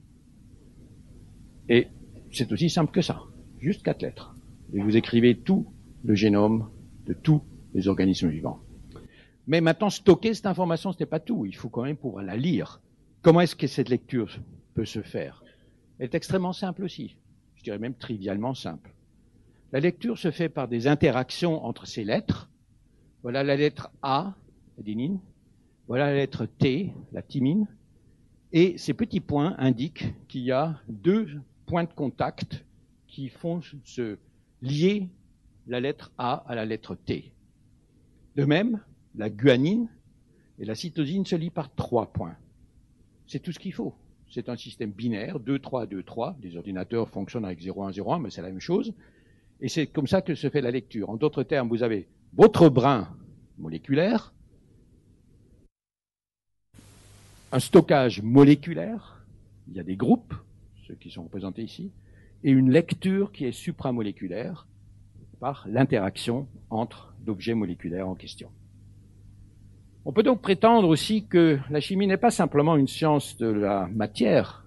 Et c'est aussi simple que ça, juste quatre lettres. Et vous écrivez tout le génome de tous les organismes vivants. Mais maintenant, stocker cette information, ce n'est pas tout. Il faut quand même pouvoir la lire. Comment est-ce que cette lecture peut se faire? Elle est extrêmement simple aussi. Je dirais même trivialement simple. La lecture se fait par des interactions entre ces lettres. Voilà la lettre A, l'adénine. Voilà la lettre T, la thymine. Et ces petits points indiquent qu'il y a deux points de contact qui font se lier la lettre A à la lettre T. De même, la guanine et la cytosine se lient par trois points. C'est tout ce qu'il faut. C'est un système binaire, deux trois, deux trois. Les ordinateurs fonctionnent avec zéro un, zéro un, mais c'est la même chose. Et c'est comme ça que se fait la lecture. En d'autres termes, vous avez votre brin moléculaire, un stockage moléculaire, il y a des groupes, ceux qui sont représentés ici, et une lecture qui est supramoléculaire par l'interaction entre l'objet moléculaire en question. On peut donc prétendre aussi que la chimie n'est pas simplement une science de la matière,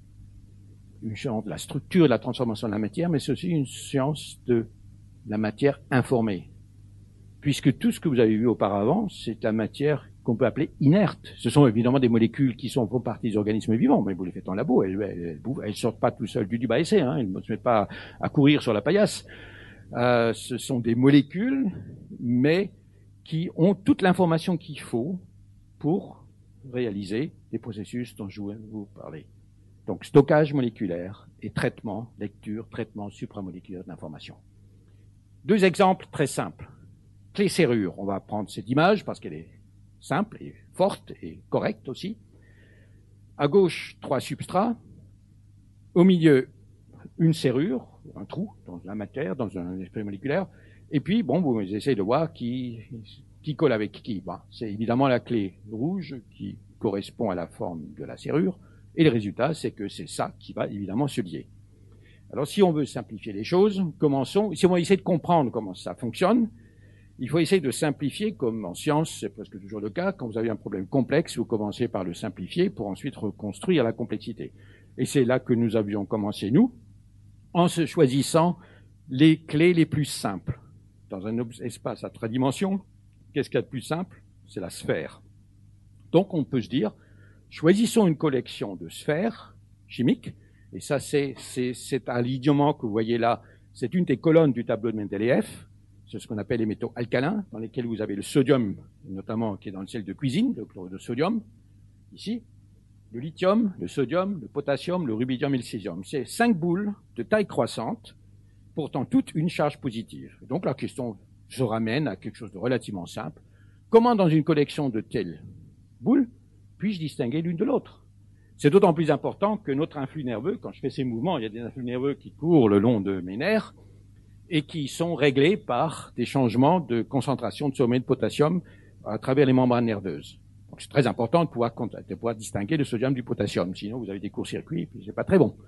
une science de la structure et de la transformation de la matière, mais c'est aussi une science de la matière informée. Puisque tout ce que vous avez vu auparavant, c'est la matière qu'on peut appeler inerte. Ce sont évidemment des molécules qui sont font partie des organismes vivants, mais vous les faites en labo, elles, elles, elles sortent pas tout seules du tube à essai, hein, elles ne se mettent pas à courir sur la paillasse. Euh, ce sont des molécules, mais qui ont toute l'information qu'il faut pour réaliser les processus dont je vais vous parler. Donc stockage moléculaire et traitement, lecture, traitement supramoléculaire d'information. Deux exemples très simples. Clé serrure, on va prendre cette image parce qu'elle est simple et forte et correcte aussi. À gauche, trois substrats. Au milieu, une serrure, un trou dans la matière, dans un esprit moléculaire. Et puis, bon, vous essayez de voir qui, qui colle avec qui. Bon, c'est évidemment la clé rouge qui correspond à la forme de la serrure. Et le résultat, c'est que c'est ça qui va évidemment se lier. Alors, si on veut simplifier les choses, commençons. Si on va essayer de comprendre comment ça fonctionne, il faut essayer de simplifier, comme en science, c'est presque toujours le cas. Quand vous avez un problème complexe, vous commencez par le simplifier pour ensuite reconstruire la complexité. Et c'est là que nous avions commencé, nous, en se choisissant les clés les plus simples. Dans un espace à trois dimensions, qu'est-ce qu'il y a de plus simple? C'est la sphère. Donc, on peut se dire, choisissons une collection de sphères chimiques, et ça, c'est, c'est, c'est un alignement que vous voyez là. C'est une des colonnes du tableau de Mendeleïev. C'est ce qu'on appelle les métaux alcalins, dans lesquels vous avez le sodium, notamment qui est dans le sel de cuisine, le chlorure de sodium, ici, le lithium, le sodium, le potassium, le rubidium et le césium. C'est cinq boules de taille croissante, pourtant toutes une charge positive. Donc la question se ramène à quelque chose de relativement simple. Comment dans une collection de telles boules puis-je distinguer l'une de l'autre? C'est d'autant plus important que notre influx nerveux, quand je fais ces mouvements, il y a des influx nerveux qui courent le long de mes nerfs, et qui sont réglés par des changements de concentration de sodium et de potassium à travers les membranes nerveuses. Donc c'est très important de pouvoir, de pouvoir distinguer le sodium du potassium, sinon vous avez des courts-circuits et puis c'est pas très bon.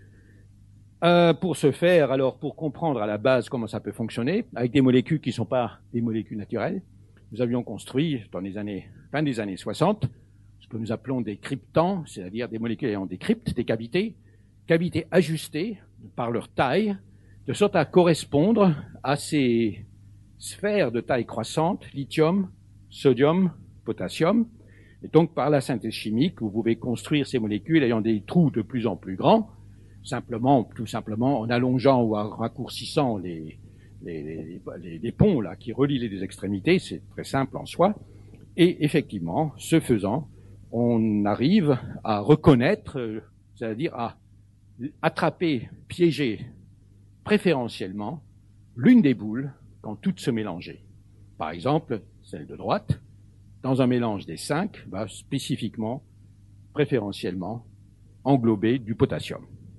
Euh, pour ce faire, alors pour comprendre à la base comment ça peut fonctionner, avec des molécules qui ne sont pas des molécules naturelles, nous avions construit dans les années, fin des années soixante, ce que nous appelons des cryptants, c'est-à-dire des molécules ayant des cryptes, des cavités, cavités ajustées par leur taille, de sorte à correspondre à ces sphères de taille croissante, lithium, sodium, potassium. Et donc, par la synthèse chimique, vous pouvez construire ces molécules ayant des trous de plus en plus grands, simplement, tout simplement en allongeant ou en raccourcissant les, les, les, les, les ponts là, qui relient les deux extrémités. C'est très simple en soi. Et effectivement, ce faisant, on arrive à reconnaître, c'est-à-dire à attraper, piéger préférentiellement l'une des boules quand toutes se mélangeaient. Par exemple, celle de droite, dans un mélange des cinq, va spécifiquement, préférentiellement, englober du potassium.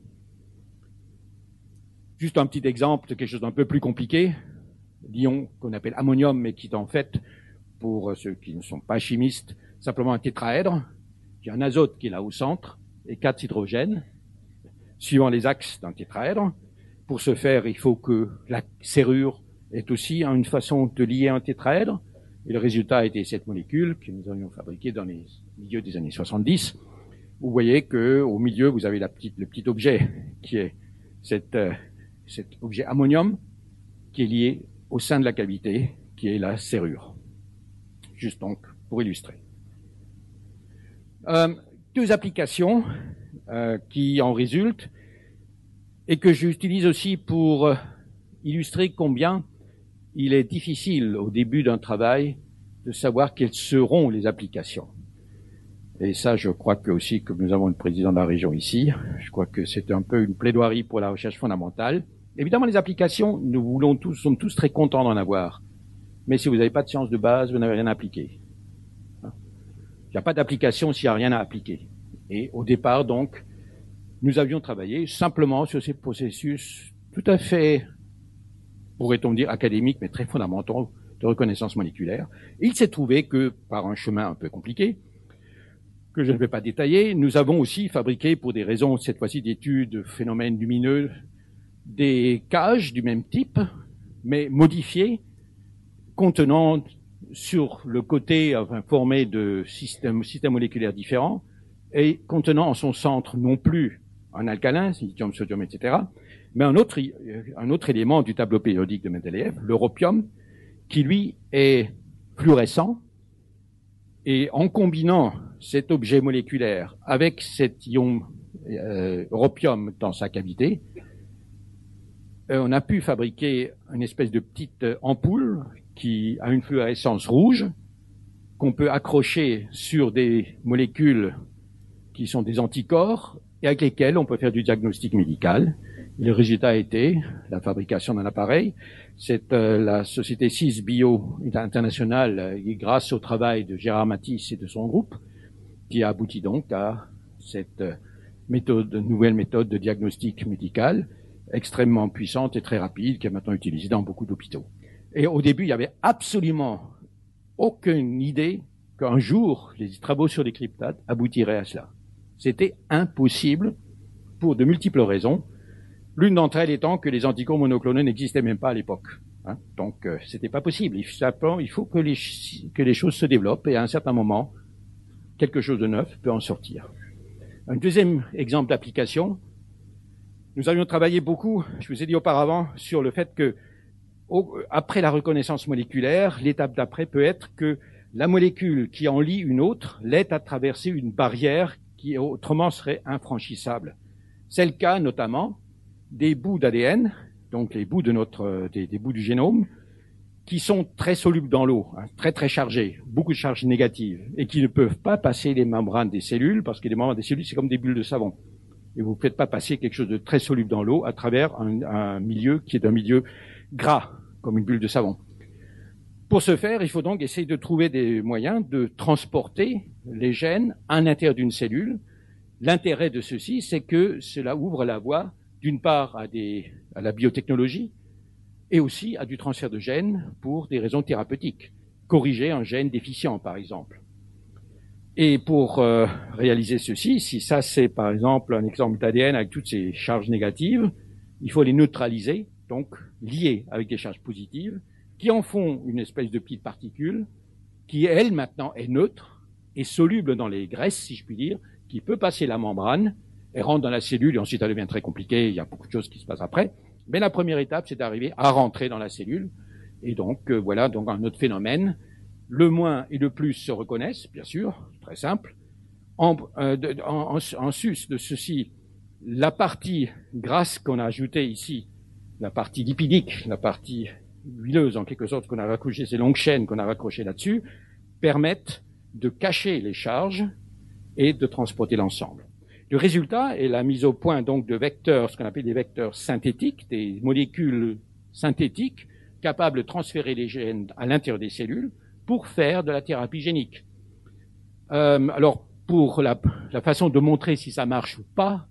Juste un petit exemple de quelque chose d'un peu plus compliqué, l'ion qu'on appelle ammonium, mais qui est en fait, pour ceux qui ne sont pas chimistes, simplement un tétraèdre, qui a un azote qui est là au centre, et quatre hydrogènes, suivant les axes d'un tétraèdre. Pour ce faire, il faut que la serrure ait aussi une façon de lier un tétraèdre. Et le résultat a été cette molécule que nous avions fabriquée dans les milieux des années soixante-dix. Vous voyez que au milieu, vous avez la petite, le petit objet qui est cette, euh, cet objet ammonium qui est lié au sein de la cavité, qui est la serrure. Juste donc pour illustrer. Euh, deux applications euh, qui en résultent et que j'utilise aussi pour euh, illustrer combien il est difficile au début d'un travail de savoir quelles seront les applications. Et ça, je crois que aussi, comme nous avons le président de la région ici, je crois que c'est un peu une plaidoirie pour la recherche fondamentale. Évidemment, les applications, nous voulons tous, sommes tous très contents d'en avoir. Mais si vous n'avez pas de sciences de base, vous n'avez rien à appliquer. Il n'y a pas d'application s'il n'y a rien à appliquer. Et au départ, donc, nous avions travaillé simplement sur ces processus tout à fait, pourrait-on dire, académiques, mais très fondamentaux de reconnaissance moléculaire. Et il s'est trouvé que, par un chemin un peu compliqué, que je ne vais pas détailler, nous avons aussi fabriqué, pour des raisons, cette fois-ci, d'études de phénomènes lumineux, des cages du même type, mais modifiées, contenant sur le côté, enfin, formé de systèmes, systèmes moléculaires différents, et contenant en son centre non plus un alcalin, lithium, sodium, et cetera, mais un autre, un autre élément du tableau périodique de Mendeleïev, l'europium, qui lui est fluorescent, et en combinant cet objet moléculaire avec cet ion euh, europium dans sa cavité, euh, on a pu fabriquer une espèce de petite ampoule qui a une fluorescence rouge, qu'on peut accrocher sur des molécules qui sont des anticorps et avec lesquels on peut faire du diagnostic médical. Et le résultat a été la fabrication d'un appareil. C'est euh, la société Sysbio International, euh, grâce au travail de Gérard Matisse et de son groupe, qui a abouti donc à cette euh, méthode, nouvelle méthode de diagnostic médical extrêmement puissante et très rapide, qui est maintenant utilisée dans beaucoup d'hôpitaux. Et au début, il n'y avait absolument aucune idée qu'un jour, les travaux sur les cryptates aboutiraient à cela. C'était impossible pour de multiples raisons. L'une d'entre elles étant que les anticorps monoclonaux n'existaient même pas à l'époque. Hein. Donc, euh, c'était pas possible. Il faut, il faut que, les, que les choses se développent et à un certain moment, quelque chose de neuf peut en sortir. Un deuxième exemple d'application, nous avions travaillé beaucoup, je vous ai dit auparavant, sur le fait que, au, après la reconnaissance moléculaire, l'étape d'après peut être que la molécule qui en lie une autre l'aide à traverser une barrière qui autrement serait infranchissable. C'est le cas notamment des bouts d'A D N, donc les bouts de notre, des, des bouts du génome, qui sont très solubles dans l'eau, hein, très très chargés, beaucoup de charges négatives, et qui ne peuvent pas passer les membranes des cellules, parce que les membranes des cellules, c'est comme des bulles de savon. Et vous ne faites pas passer quelque chose de très soluble dans l'eau à travers un, un milieu qui est un milieu gras, comme une bulle de savon. Pour ce faire, il faut donc essayer de trouver des moyens de transporter les gènes à l'intérieur d'une cellule. L'intérêt de ceci, c'est que cela ouvre la voie d'une part à, des, à la biotechnologie et aussi à du transfert de gènes pour des raisons thérapeutiques. Corriger un gène déficient, par exemple. Et pour euh, réaliser ceci, si ça c'est par exemple un exemple d'A D N avec toutes ces charges négatives, il faut les neutraliser, donc lier avec des charges positives, qui en font une espèce de petite particule qui, elle, maintenant, est neutre et soluble dans les graisses, si je puis dire, qui peut passer la membrane et rentre dans la cellule, et ensuite elle devient très compliquée, il y a beaucoup de choses qui se passent après. Mais la première étape, c'est d'arriver à rentrer dans la cellule. Et donc, euh, voilà donc un autre phénomène. Le moins et le plus se reconnaissent, bien sûr, très simple. En, euh, de, en, en, en sus de ceci, la partie grasse qu'on a ajoutée ici, la partie lipidique, la partie huileuse en quelque sorte qu'on a raccroché, ces longues chaînes qu'on a raccrochées là-dessus, permettent de cacher les charges et de transporter l'ensemble. Le résultat est la mise au point donc de vecteurs, ce qu'on appelle des vecteurs synthétiques, des molécules synthétiques capables de transférer les gènes à l'intérieur des cellules pour faire de la thérapie génique. Euh, alors, pour la, la façon de montrer si ça marche ou pas,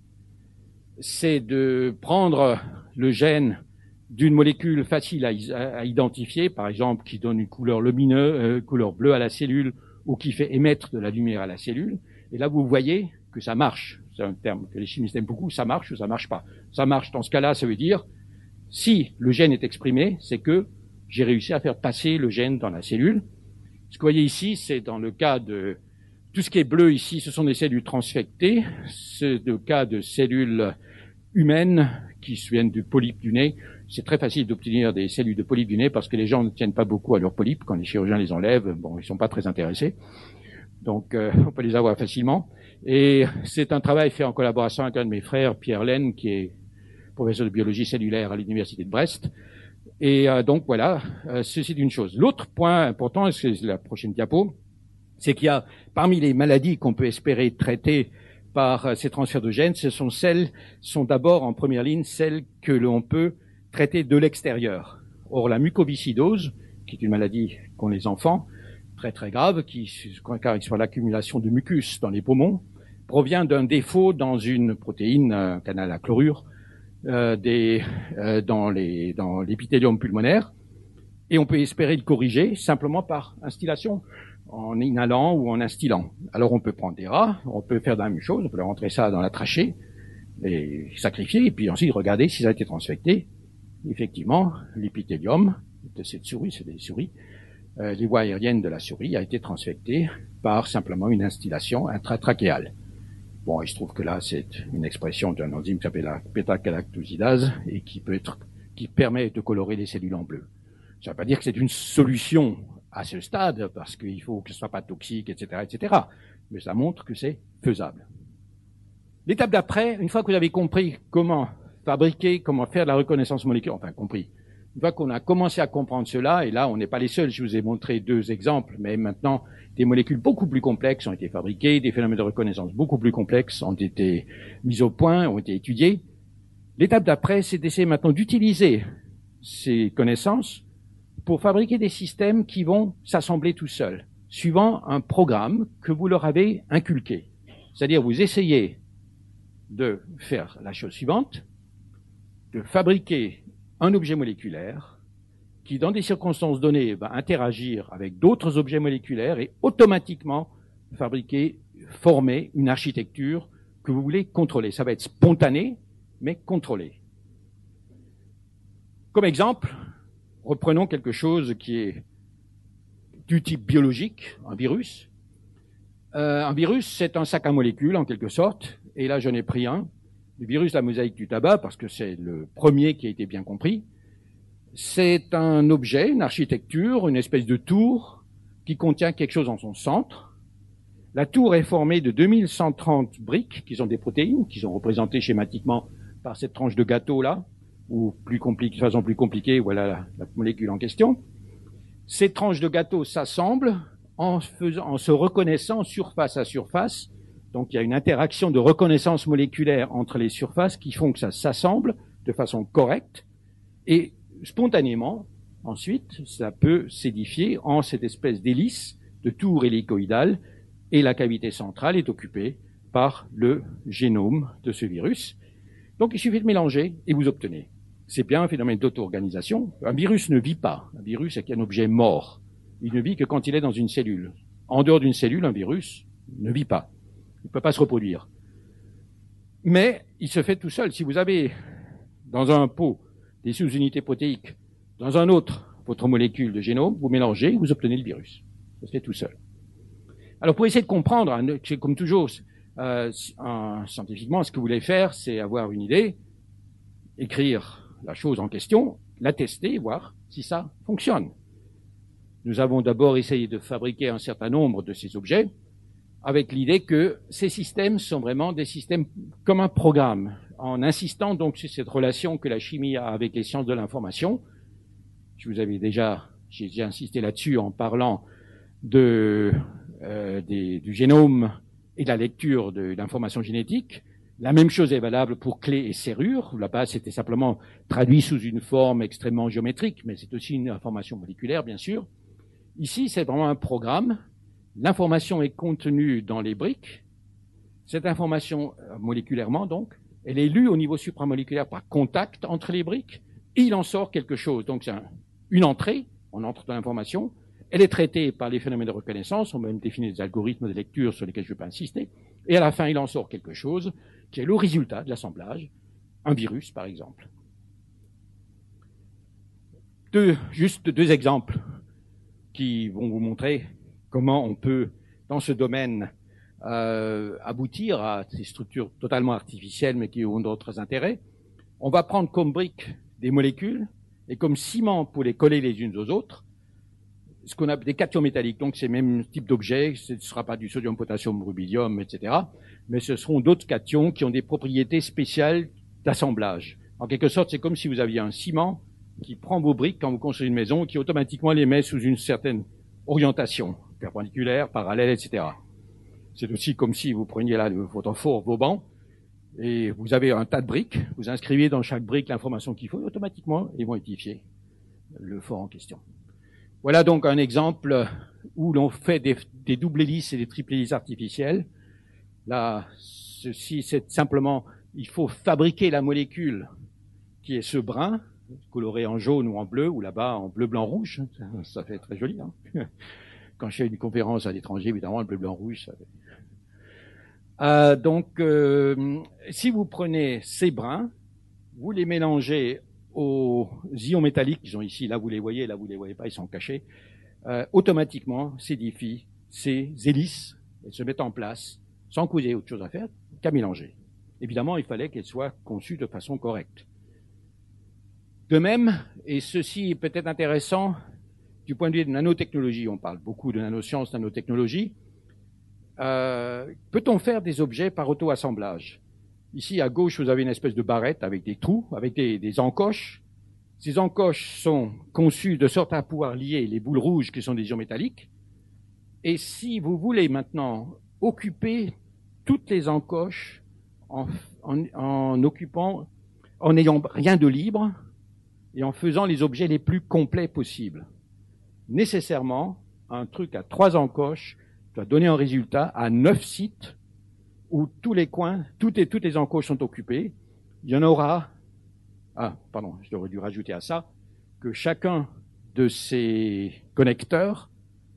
c'est de prendre le gène d'une molécule facile à, à identifier, par exemple qui donne une couleur lumineuse, euh, couleur bleue à la cellule ou qui fait émettre de la lumière à la cellule. Et là, vous voyez que ça marche. C'est un terme que les chimistes aiment beaucoup. Ça marche ou ça marche pas. Ça marche dans ce cas-là, ça veut dire si le gène est exprimé, c'est que j'ai réussi à faire passer le gène dans la cellule. Ce que vous voyez ici, c'est dans le cas de tout ce qui est bleu ici, ce sont des cellules transfectées. C'est le cas de cellules humaines qui viennent du polype du nez. C'est très facile d'obtenir des cellules de polype du nez parce que les gens ne tiennent pas beaucoup à leurs polypes. Quand les chirurgiens les enlèvent, bon, ils sont pas très intéressés. Donc, euh, on peut les avoir facilement. Et c'est un travail fait en collaboration avec un de mes frères, Pierre Laine, qui est professeur de biologie cellulaire à l'université de Brest. Et euh, donc, voilà, euh, ceci d'une chose. L'autre point important, c'est la prochaine diapo, c'est qu'il y a, parmi les maladies qu'on peut espérer traiter par ces transferts de gènes, ce sont celles, sont d'abord en première ligne celles que l'on peut traiter de l'extérieur. Or, la mucoviscidose, qui est une maladie qu'ont les enfants, très très grave, qui caractérise par l'accumulation de mucus dans les poumons, provient d'un défaut dans une protéine, un canal à chlorure, euh, des, euh, dans, les, dans l'épithélium pulmonaire, et on peut espérer le corriger simplement par instillation, en inhalant ou en instillant. Alors on peut prendre des rats, on peut faire la même chose, on peut leur rentrer ça dans la trachée, et sacrifier, et puis ensuite regarder si ça a été transfecté. Effectivement, l'épithélium de cette souris, c'est des souris, euh, les voies aériennes de la souris a été transfecté par simplement une instillation intratrachéale. Bon, il se trouve que là, c'est une expression d'un enzyme qui s'appelle la bêta-galactosidase et qui peut être, qui permet de colorer les cellules en bleu. Ça ne veut pas dire que c'est une solution à ce stade, parce qu'il faut que ce soit pas toxique, et cetera, et cetera. Mais ça montre que c'est faisable. L'étape d'après, une fois que vous avez compris comment fabriquer, comment faire de la reconnaissance moléculaire, enfin compris, une fois qu'on a commencé à comprendre cela, et là on n'est pas les seuls, je vous ai montré deux exemples, mais maintenant des molécules beaucoup plus complexes ont été fabriquées, des phénomènes de reconnaissance beaucoup plus complexes ont été mis au point, ont été étudiés. L'étape d'après, c'est d'essayer maintenant d'utiliser ces connaissances pour fabriquer des systèmes qui vont s'assembler tout seuls, suivant un programme que vous leur avez inculqué. C'est-à-dire, vous essayez de faire la chose suivante, de fabriquer un objet moléculaire qui, dans des circonstances données, va interagir avec d'autres objets moléculaires et automatiquement fabriquer, former une architecture que vous voulez contrôler. Ça va être spontané, mais contrôlé. Comme exemple, reprenons quelque chose qui est du type biologique, un virus. Euh, un virus, c'est un sac à molécules, en quelque sorte, et là, j'en ai pris un, le virus de la mosaïque du tabac, parce que c'est le premier qui a été bien compris. C'est un objet, une architecture, une espèce de tour qui contient quelque chose en son centre. La tour est formée de deux mille cent trente briques, qui sont des protéines, qui sont représentées schématiquement par cette tranche de gâteau-là, ou plus compliqué, de façon plus compliquée, voilà la, la molécule en question. Ces tranches de gâteau s'assemblent en, faisant, en se reconnaissant surface à surface. Donc il y a une interaction de reconnaissance moléculaire entre les surfaces qui font que ça s'assemble de façon correcte. Et spontanément, ensuite, ça peut s'édifier en cette espèce d'hélice de tour hélicoïdale, et la cavité centrale est occupée par le génome de ce virus. Donc il suffit de mélanger et vous obtenez. C'est bien un phénomène d'auto-organisation. Un virus ne vit pas. Un virus est un objet mort. Il ne vit que quand il est dans une cellule. En dehors d'une cellule, un virus ne vit pas. Il ne peut pas se reproduire. Mais il se fait tout seul. Si vous avez dans un pot des sous-unités protéiques, dans un autre, votre molécule de génome, vous mélangez, vous obtenez le virus. Ça se fait tout seul. Alors pour essayer de comprendre, c'est comme toujours, euh, un, scientifiquement, ce que vous voulez faire, c'est avoir une idée, écrire la chose en question, la tester, voir si ça fonctionne. Nous avons d'abord essayé de fabriquer un certain nombre de ces objets avec l'idée que ces systèmes sont vraiment des systèmes comme un programme, en insistant donc sur cette relation que la chimie a avec les sciences de l'information. Je vous avais déjà, j'ai insisté là-dessus en parlant de, euh, des, du génome et de la lecture de l'information génétique. La même chose est valable pour clés et serrures. Là-bas, c'était simplement traduit sous une forme extrêmement géométrique, mais c'est aussi une information moléculaire, bien sûr. Ici, c'est vraiment un programme. L'information est contenue dans les briques. Cette information, moléculairement donc, elle est lue au niveau supramoléculaire par contact entre les briques, et il en sort quelque chose. Donc c'est un, une entrée, on entre dans l'information, elle est traitée par les phénomènes de reconnaissance, on va même définir des algorithmes de lecture sur lesquels je ne vais pas insister, et à la fin, il en sort quelque chose qui est le résultat de l'assemblage, un virus par exemple. Deux, juste deux exemples qui vont vous montrer comment on peut, dans ce domaine, euh, aboutir à ces structures totalement artificielles mais qui ont d'autres intérêts. On va prendre comme briques des molécules et comme ciment pour les coller les unes aux autres, ce qu'on appelle des cations métalliques. Donc ces mêmes types d'objets, ce ne sera pas du sodium, potassium, rubidium, et cetera. Mais ce seront d'autres cations qui ont des propriétés spéciales d'assemblage. En quelque sorte, c'est comme si vous aviez un ciment qui prend vos briques quand vous construisez une maison, qui automatiquement les met sous une certaine orientation. perpendiculaires, parallèles, et cetera. C'est aussi comme si vous preniez là votre four Vauban et vous avez un tas de briques, vous inscrivez dans chaque brique l'information qu'il faut et automatiquement ils vont édifier le fort en question. Voilà donc un exemple où l'on fait des, des doubles hélices et des triples hélices artificielles. Là, ceci, c'est simplement, il faut fabriquer la molécule qui est ce brun, coloré en jaune ou en bleu, ou là-bas en bleu, blanc, rouge. Ça, ça fait très joli, hein. Quand je fais une conférence à l'étranger, évidemment, le bleu, blanc, rouge, ça fait... Euh, donc, euh, si vous prenez ces brins, vous les mélangez aux ions métalliques qui sont ici, là vous les voyez, là vous les voyez pas, ils sont cachés, euh, automatiquement s'édifient ces hélices, elles se mettent en place, sans que vous ayez autre chose à faire qu'à mélanger. Évidemment, il fallait qu'elles soient conçues de façon correcte. De même, et ceci est peut-être intéressant, du point de vue de nanotechnologie, on parle beaucoup de nanosciences, nanotechnologie, euh, peut-on faire des objets par auto-assemblage? Ici, à gauche, vous avez une espèce de barrette avec des trous, avec des, des encoches. Ces encoches sont conçues de sorte à pouvoir lier les boules rouges qui sont des ions métalliques. Et si vous voulez maintenant occuper toutes les encoches en, en, en occupant, en n'ayant rien de libre et en faisant les objets les plus complets possibles, nécessairement, un truc à trois encoches doit donner un résultat à neuf sites où tous les coins, toutes les, toutes les encoches sont occupées. Il y en aura, ah, pardon, j'aurais dû rajouter à ça, que chacun de ces connecteurs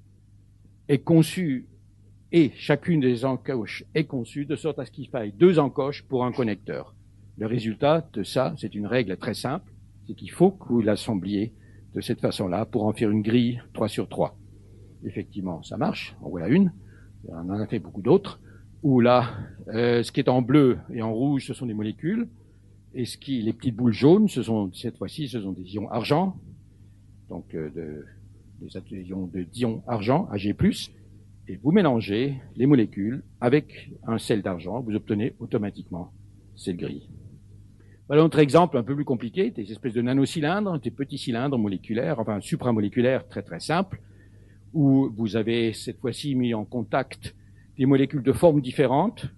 est conçu, et chacune des encoches est conçue de sorte à ce qu'il faille deux encoches pour un connecteur. Le résultat de ça, c'est une règle très simple, c'est qu'il faut que vous l'assembliez de cette façon-là pour en faire une grille trois sur trois. Effectivement, ça marche, en voilà une, on en a fait beaucoup d'autres, où là, euh, ce qui est en bleu et en rouge, ce sont des molécules, et ce qui, les petites boules jaunes, ce sont, cette fois-ci, ce sont des ions argent, donc euh, de, des ions de d'ions argent, A G plus, et vous mélangez les molécules avec un sel d'argent, vous obtenez automatiquement cette grille. Voilà un autre exemple un peu plus compliqué, des espèces de nanocylindres, des petits cylindres moléculaires, enfin supramoléculaires très très simples, où vous avez cette fois-ci mis en contact des molécules de formes différentes,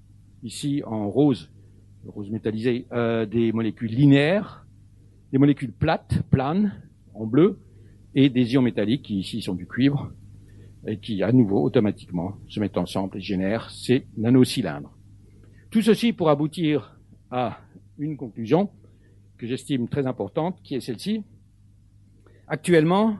ici en rose, rose métallisé, euh, des molécules linéaires, des molécules plates, planes, en bleu, et des ions métalliques qui ici sont du cuivre, et qui à nouveau automatiquement se mettent ensemble et génèrent ces nanocylindres. Tout ceci pour aboutir à une conclusion que j'estime très importante, qui est celle-ci. Actuellement,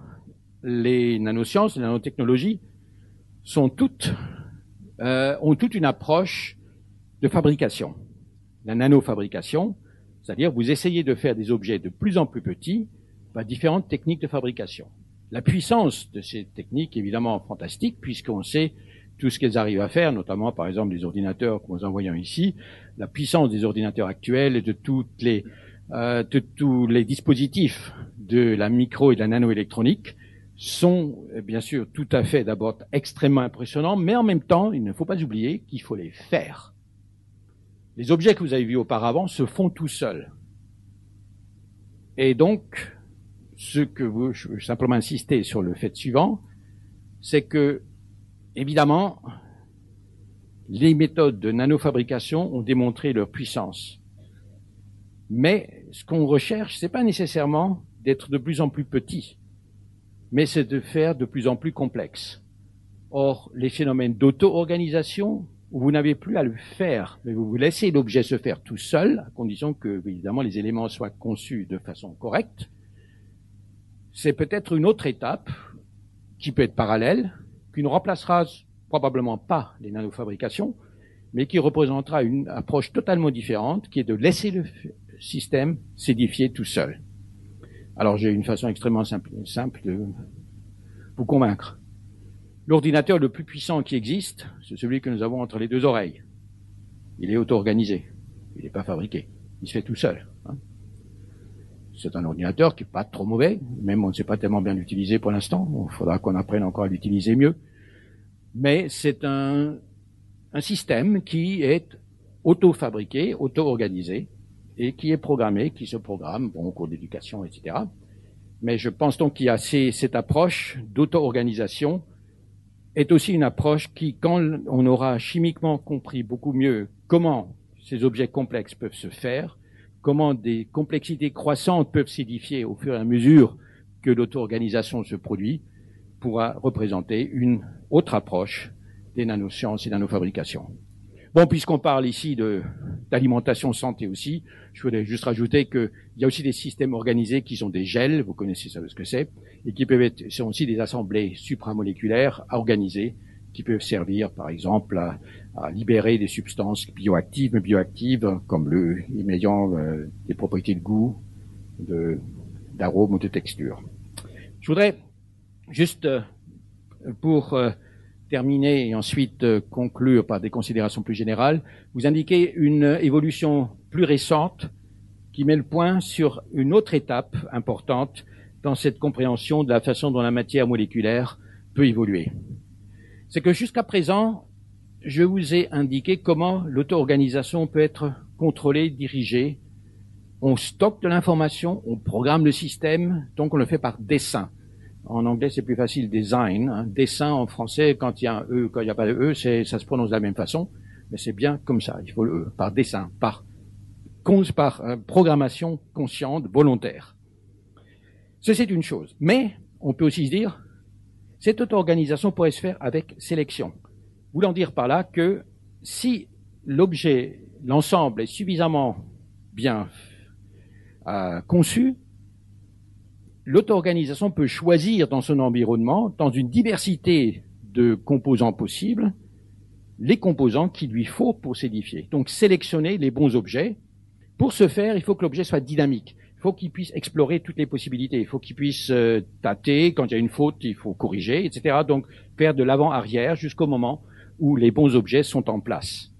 les nanosciences, les nanotechnologies sont toutes, euh, ont toute une approche de fabrication. La nanofabrication, c'est-à-dire vous essayez de faire des objets de plus en plus petits par différentes techniques de fabrication. La puissance de ces techniques est évidemment fantastique, puisqu'on sait tout ce qu'elles arrivent à faire, notamment par exemple les ordinateurs que nous envoyons ici. La puissance des ordinateurs actuels et de toutes les, euh, de tous les dispositifs de la micro et de la nanoélectronique sont bien sûr tout à fait d'abord extrêmement impressionnants, mais en même temps, il ne faut pas oublier qu'il faut les faire. Les objets que vous avez vus auparavant se font tout seuls. Et donc, ce que vous, je veux simplement insister sur le fait suivant, c'est que, évidemment, les méthodes de nanofabrication ont démontré leur puissance. Mais ce qu'on recherche, c'est pas nécessairement d'être de plus en plus petit, mais c'est de faire de plus en plus complexe. Or, les phénomènes d'auto-organisation, où vous n'avez plus à le faire, mais vous vous laissez l'objet se faire tout seul, à condition que, évidemment, les éléments soient conçus de façon correcte, c'est peut-être une autre étape qui peut être parallèle, qui ne remplacera probablement pas les nanofabrications, mais qui représentera une approche totalement différente, qui est de laisser le système s'édifier tout seul. Alors j'ai une façon extrêmement simple, simple de vous convaincre. L'ordinateur le plus puissant qui existe, c'est celui que nous avons entre les deux oreilles. Il est auto-organisé, il n'est pas fabriqué, il se fait tout seul. Hein. C'est un ordinateur qui n'est pas trop mauvais, même on ne sait pas tellement bien l'utiliser pour l'instant, il faudra qu'on apprenne encore à l'utiliser mieux. Mais c'est un, un système qui est auto-fabriqué, auto-organisé, et qui est programmé, qui se programme, bon, au cours d'éducation, et cetera. Mais je pense donc qu'il y a ces, cette approche d'auto-organisation est aussi une approche qui, quand on aura chimiquement compris beaucoup mieux comment ces objets complexes peuvent se faire, comment des complexités croissantes peuvent s'édifier au fur et à mesure que l'auto-organisation se produit, pourra représenter une autre approche des nanosciences et nanofabrication. Bon, puisqu'on parle ici de, d'alimentation santé aussi, je voudrais juste rajouter qu'il y a aussi des systèmes organisés qui sont des gels, vous connaissez ça, ce que c'est, et qui peuvent être, sont aussi des assemblées supramoléculaires organisées, qui peuvent servir, par exemple, à, à libérer des substances bioactives, mais bioactives, comme le, ayant euh, des propriétés de goût, de, d'arôme ou de texture. Je voudrais juste, euh, pour euh, terminer et ensuite euh, conclure par des considérations plus générales, vous indiquer une évolution plus récente qui met le point sur une autre étape importante dans cette compréhension de la façon dont la matière moléculaire peut évoluer. C'est que jusqu'à présent, je vous ai indiqué comment l'auto-organisation peut être contrôlée, dirigée. On stocke de l'information, on programme le système, donc on le fait par dessin. En anglais, c'est plus facile, design. Hein. Dessin en français, quand il y a un E, quand il n'y a pas de E, c'est, ça se prononce de la même façon. Mais c'est bien comme ça, il faut le E, par dessin, par, par euh, programmation consciente, volontaire. Ceci est une chose. Mais on peut aussi se dire, cette auto-organisation pourrait se faire avec sélection. Voulant dire par là que si l'objet, l'ensemble est suffisamment bien euh, conçu, l'auto-organisation peut choisir dans son environnement, dans une diversité de composants possibles, les composants qu'il lui faut pour s'édifier. Donc sélectionner les bons objets. Pour ce faire, il faut que l'objet soit dynamique. Il faut qu'il puisse explorer toutes les possibilités. Il faut qu'il puisse euh, tâter. Quand il y a une faute, il faut corriger, et cetera. Donc faire de l'avant-arrière jusqu'au moment où les bons objets sont en place.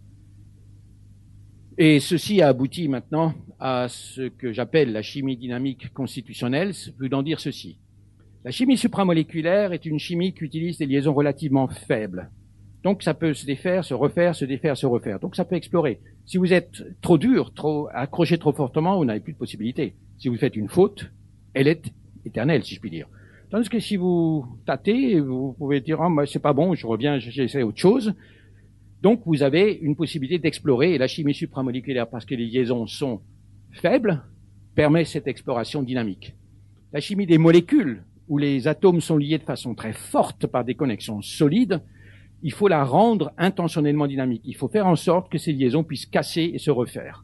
Et ceci a abouti maintenant à ce que j'appelle la chimie dynamique constitutionnelle, voulant dire ceci. La chimie supramoléculaire est une chimie qui utilise des liaisons relativement faibles. Donc ça peut se défaire, se refaire, se défaire, se refaire. Donc ça peut explorer. Si vous êtes trop dur, trop accroché trop fortement, vous n'avez plus de possibilité. Si vous faites une faute, elle est éternelle, si je puis dire. Tandis que si vous tâtez, vous pouvez dire oh, « c'est pas bon, je reviens, j'essaie autre chose ». Donc, vous avez une possibilité d'explorer, et la chimie supramoléculaire, parce que les liaisons sont faibles, permet cette exploration dynamique. La chimie des molécules, où les atomes sont liés de façon très forte par des connexions solides, il faut la rendre intentionnellement dynamique. Il faut faire en sorte que ces liaisons puissent casser et se refaire.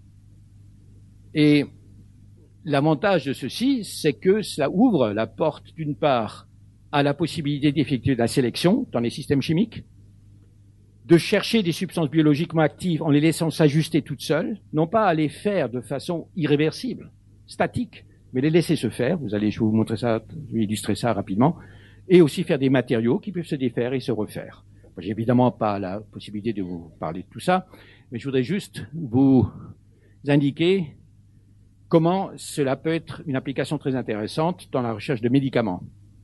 Et l'avantage de ceci, c'est que cela ouvre la porte, d'une part, à la possibilité d'effectuer de la sélection dans les systèmes chimiques, de chercher des substances biologiquement actives en les laissant s'ajuster toutes seules, non pas à les faire de façon irréversible, statique, mais les laisser se faire. Vous allez, je vais vous montrer ça, je vais illustrer ça rapidement, et aussi faire des matériaux qui peuvent se défaire et se refaire. J'ai évidemment pas la possibilité de vous parler de tout ça, mais je voudrais juste vous indiquer comment cela peut être une application très intéressante dans la recherche de médicaments.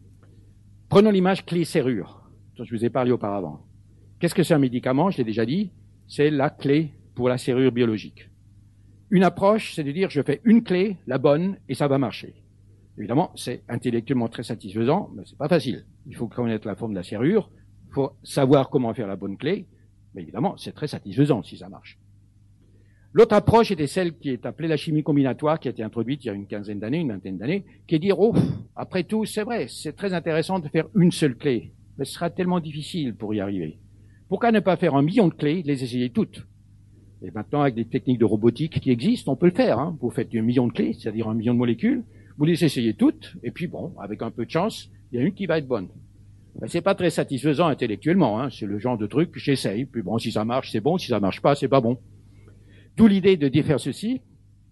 Prenons l'image clé-serrure, dont je vous ai parlé auparavant. Qu'est-ce que c'est un médicament? Je l'ai déjà dit, c'est la clé pour la serrure biologique. Une approche, c'est de dire je fais une clé, la bonne, et ça va marcher. Évidemment, c'est intellectuellement très satisfaisant, mais c'est pas facile. Il faut connaître la forme de la serrure, il faut savoir comment faire la bonne clé, mais évidemment, c'est très satisfaisant si ça marche. L'autre approche était celle qui est appelée la chimie combinatoire, qui a été introduite il y a une quinzaine d'années, une vingtaine d'années, qui est de dire, oh, après tout, c'est vrai, c'est très intéressant de faire une seule clé, mais ce sera tellement difficile pour y arriver. Pourquoi ne pas faire un million de clés, les essayer toutes? Et maintenant, avec des techniques de robotique qui existent, on peut le faire. Hein. Vous faites un million de clés, c'est-à-dire un million de molécules, vous les essayez toutes, et puis bon, avec un peu de chance, il y a une qui va être bonne. Ben, c'est pas très satisfaisant intellectuellement, hein. C'est le genre de truc que j'essaye, puis bon, si ça marche, c'est bon, si ça marche pas, c'est pas bon. D'où l'idée de défaire ceci,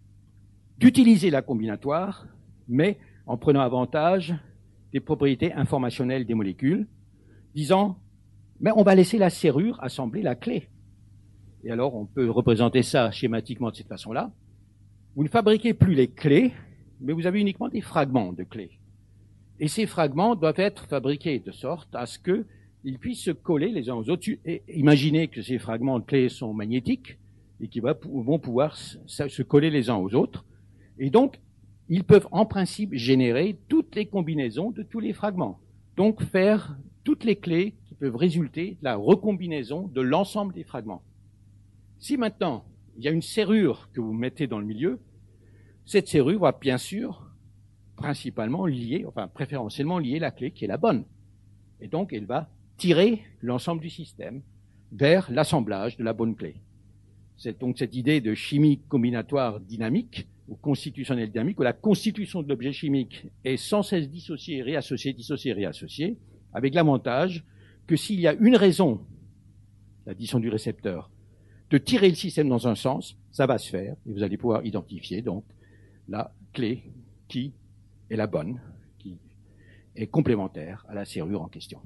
d'utiliser la combinatoire, mais en prenant avantage des propriétés informationnelles des molécules, disant mais on va laisser la serrure assembler la clé. Et alors, on peut représenter ça schématiquement de cette façon-là. Vous ne fabriquez plus les clés, mais vous avez uniquement des fragments de clés. Et ces fragments doivent être fabriqués de sorte à ce qu'ils puissent se coller les uns aux autres. Et imaginez que ces fragments de clés sont magnétiques et qu'ils vont pouvoir se coller les uns aux autres. Et donc, ils peuvent en principe générer toutes les combinaisons de tous les fragments. Donc, faire toutes les clés qui peuvent résulter de la recombinaison de l'ensemble des fragments. Si maintenant, il y a une serrure que vous mettez dans le milieu, cette serrure va bien sûr principalement lier, enfin préférentiellement lier la clé qui est la bonne. Et donc, elle va tirer l'ensemble du système vers l'assemblage de la bonne clé. C'est donc cette idée de chimie combinatoire dynamique ou constitutionnelle dynamique, où la constitution de l'objet chimique est sans cesse dissociée, réassociée, dissociée, réassociée, avec l'avantage que s'il y a une raison, l'addition du récepteur, de tirer le système dans un sens, ça va se faire, et vous allez pouvoir identifier donc la clé qui est la bonne, qui est complémentaire à la serrure en question.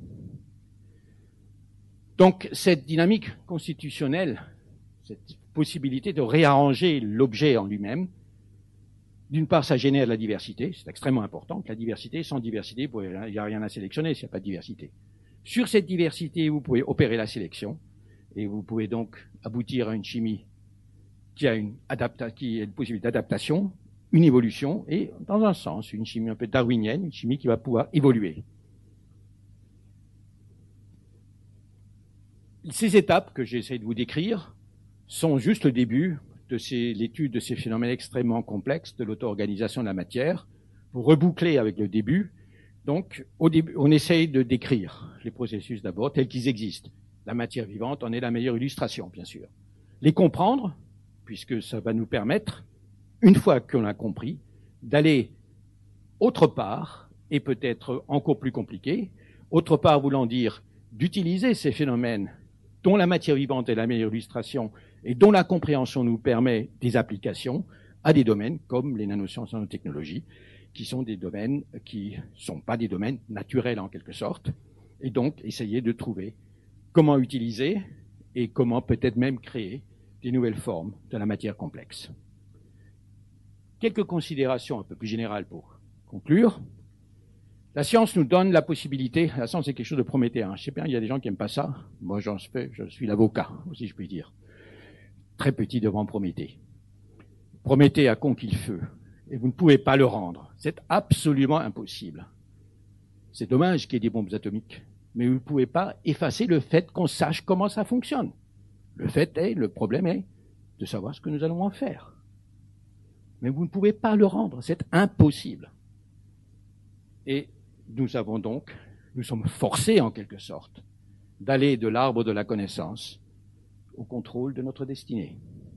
Donc cette dynamique constitutionnelle, cette possibilité de réarranger l'objet en lui-même, d'une part, ça génère de la diversité, c'est extrêmement important. La diversité, sans diversité, il n'y a rien à sélectionner s'il n'y a pas de diversité. Sur cette diversité, vous pouvez opérer la sélection, et vous pouvez donc aboutir à une chimie qui a une, adapta qui a une possibilité d'adaptation, une évolution, et dans un sens, une chimie un peu darwinienne, une chimie qui va pouvoir évoluer. Ces étapes que j'essaie de vous décrire sont juste le début de l'étude de ces phénomènes extrêmement complexes de l'auto-organisation de la matière. Pour reboucler avec le début, donc au début, on essaye de décrire les processus d'abord tels qu'ils existent. La matière vivante en est la meilleure illustration, bien sûr. Les comprendre, puisque ça va nous permettre, une fois qu'on a compris, d'aller autre part, et peut-être encore plus compliqué, autre part voulant dire d'utiliser ces phénomènes dont la matière vivante est la meilleure illustration et dont la compréhension nous permet des applications à des domaines comme les nanosciences et nanotechnologies, qui sont des domaines qui ne sont pas des domaines naturels en quelque sorte, et donc essayer de trouver comment utiliser et comment peut-être même créer des nouvelles formes de la matière complexe. Quelques considérations un peu plus générales pour conclure. La science nous donne la possibilité, la science c'est quelque chose de prométhéen. Je sais bien, il y a des gens qui n'aiment pas ça. Moi, j'en fais, je suis l'avocat, si je puis dire. Très petit devant Prométhée. Prométhée a conquis le feu, et vous ne pouvez pas le rendre. C'est absolument impossible. C'est dommage qu'il y ait des bombes atomiques, mais vous ne pouvez pas effacer le fait qu'on sache comment ça fonctionne. Le fait est, le problème est de savoir ce que nous allons en faire. Mais vous ne pouvez pas le rendre, c'est impossible. Et nous avons donc, nous sommes forcés en quelque sorte d'aller de l'arbre de la connaissance au contrôle de notre destinée.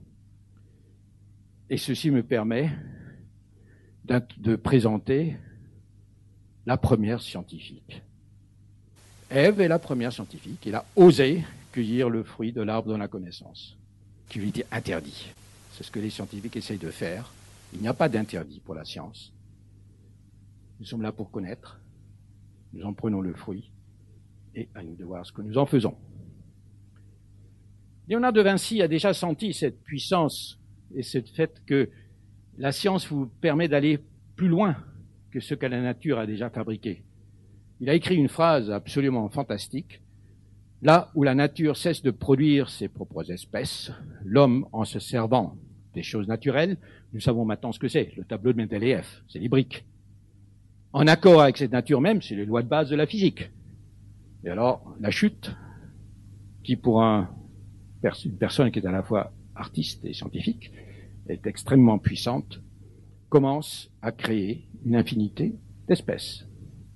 Et ceci me permet de présenter la première scientifique. Ève est la première scientifique. Elle a osé cueillir le fruit de l'arbre de la connaissance, qui lui était interdit. C'est ce que les scientifiques essayent de faire. Il n'y a pas d'interdit pour la science. Nous sommes là pour connaître. Nous en prenons le fruit. Et à nous de voir ce que nous en faisons. Léonard de Vinci a déjà senti cette puissance et ce fait que la science vous permet d'aller plus loin que ce que la nature a déjà fabriqué. Il a écrit une phrase absolument fantastique. Là où la nature cesse de produire ses propres espèces, l'homme, en se servant des choses naturelles, nous savons maintenant ce que c'est, le tableau de Mendeleïev, c'est les briques. En accord avec cette nature même, c'est les lois de base de la physique. Et alors, la chute, qui pour un, une personne qui est à la fois artiste et scientifique, est extrêmement puissante, commence à créer une infinité d'espèces.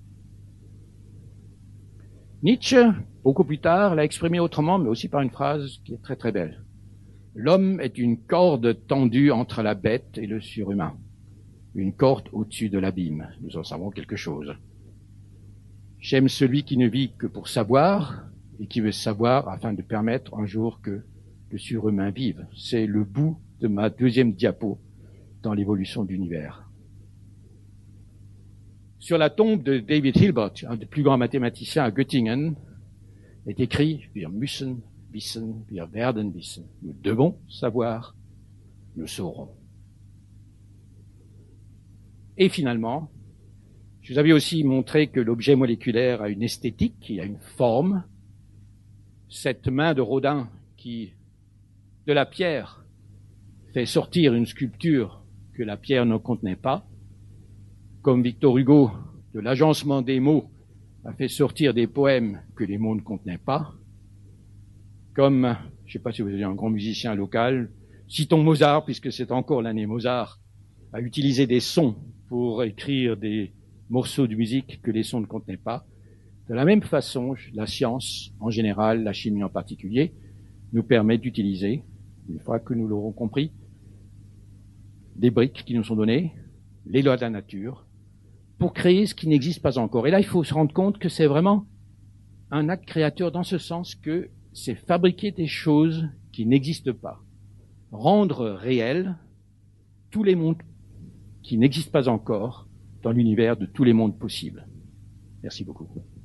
Nietzsche, beaucoup plus tard, l'a exprimé autrement, mais aussi par une phrase qui est très très belle. L'homme est une corde tendue entre la bête et le surhumain. Une corde au-dessus de l'abîme. Nous en savons quelque chose. J'aime celui qui ne vit que pour savoir et qui veut savoir afin de permettre un jour que le surhumain vive. C'est le bout de ma deuxième diapo dans l'évolution de l'univers. Sur la tombe de David Hilbert, un des plus grands mathématiciens à Göttingen, est écrit « Wir müssen wissen, wir werden wissen ». Nous devons savoir, nous saurons. Et finalement, je vous avais aussi montré que l'objet moléculaire a une esthétique, il a une forme. Cette main de Rodin qui, de la pierre, fait sortir une sculpture que la pierre ne contenait pas, comme Victor Hugo, de l'agencement des mots, a fait sortir des poèmes que les mots ne contenaient pas, comme, je ne sais pas si vous avez un grand musicien local, citons Mozart, puisque c'est encore l'année Mozart, a utilisé des sons pour écrire des morceaux de musique que les sons ne contenaient pas. De la même façon, la science en général, la chimie en particulier, nous permet d'utiliser, une fois que nous l'aurons compris, des briques qui nous sont données, les lois de la nature, pour créer ce qui n'existe pas encore. Et là, il faut se rendre compte que c'est vraiment un acte créateur dans ce sens que c'est fabriquer des choses qui n'existent pas. Rendre réels tous les mondes qui n'existent pas encore dans l'univers de tous les mondes possibles. Merci beaucoup.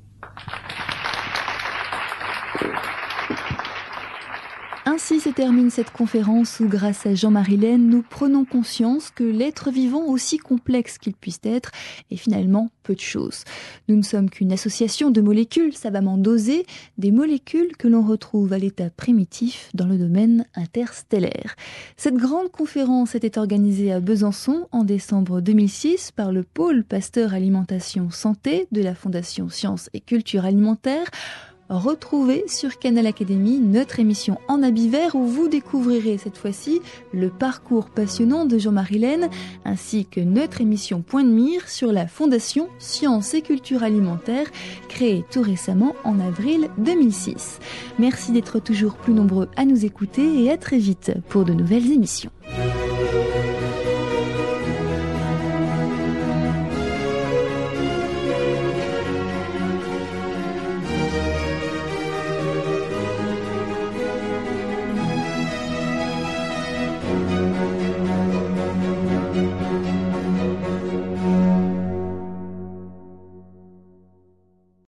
Ainsi se termine cette conférence où, grâce à Jean-Marie Laine, nous prenons conscience que l'être vivant, aussi complexe qu'il puisse être, est finalement peu de choses. Nous ne sommes qu'une association de molécules savamment dosées, des molécules que l'on retrouve à l'état primitif dans le domaine interstellaire. Cette grande conférence était organisée à Besançon en décembre deux mille six par le pôle Pasteur Alimentation Santé de la Fondation Sciences et Culture Alimentaire. Retrouvez sur Canal Académie notre émission En habit vert où vous découvrirez cette fois-ci le parcours passionnant de Jean-Marie Laine ainsi que notre émission Point de mire sur la Fondation Sciences et Culture Alimentaire créée tout récemment en avril deux mille six. Merci d'être toujours plus nombreux à nous écouter et à très vite pour de nouvelles émissions.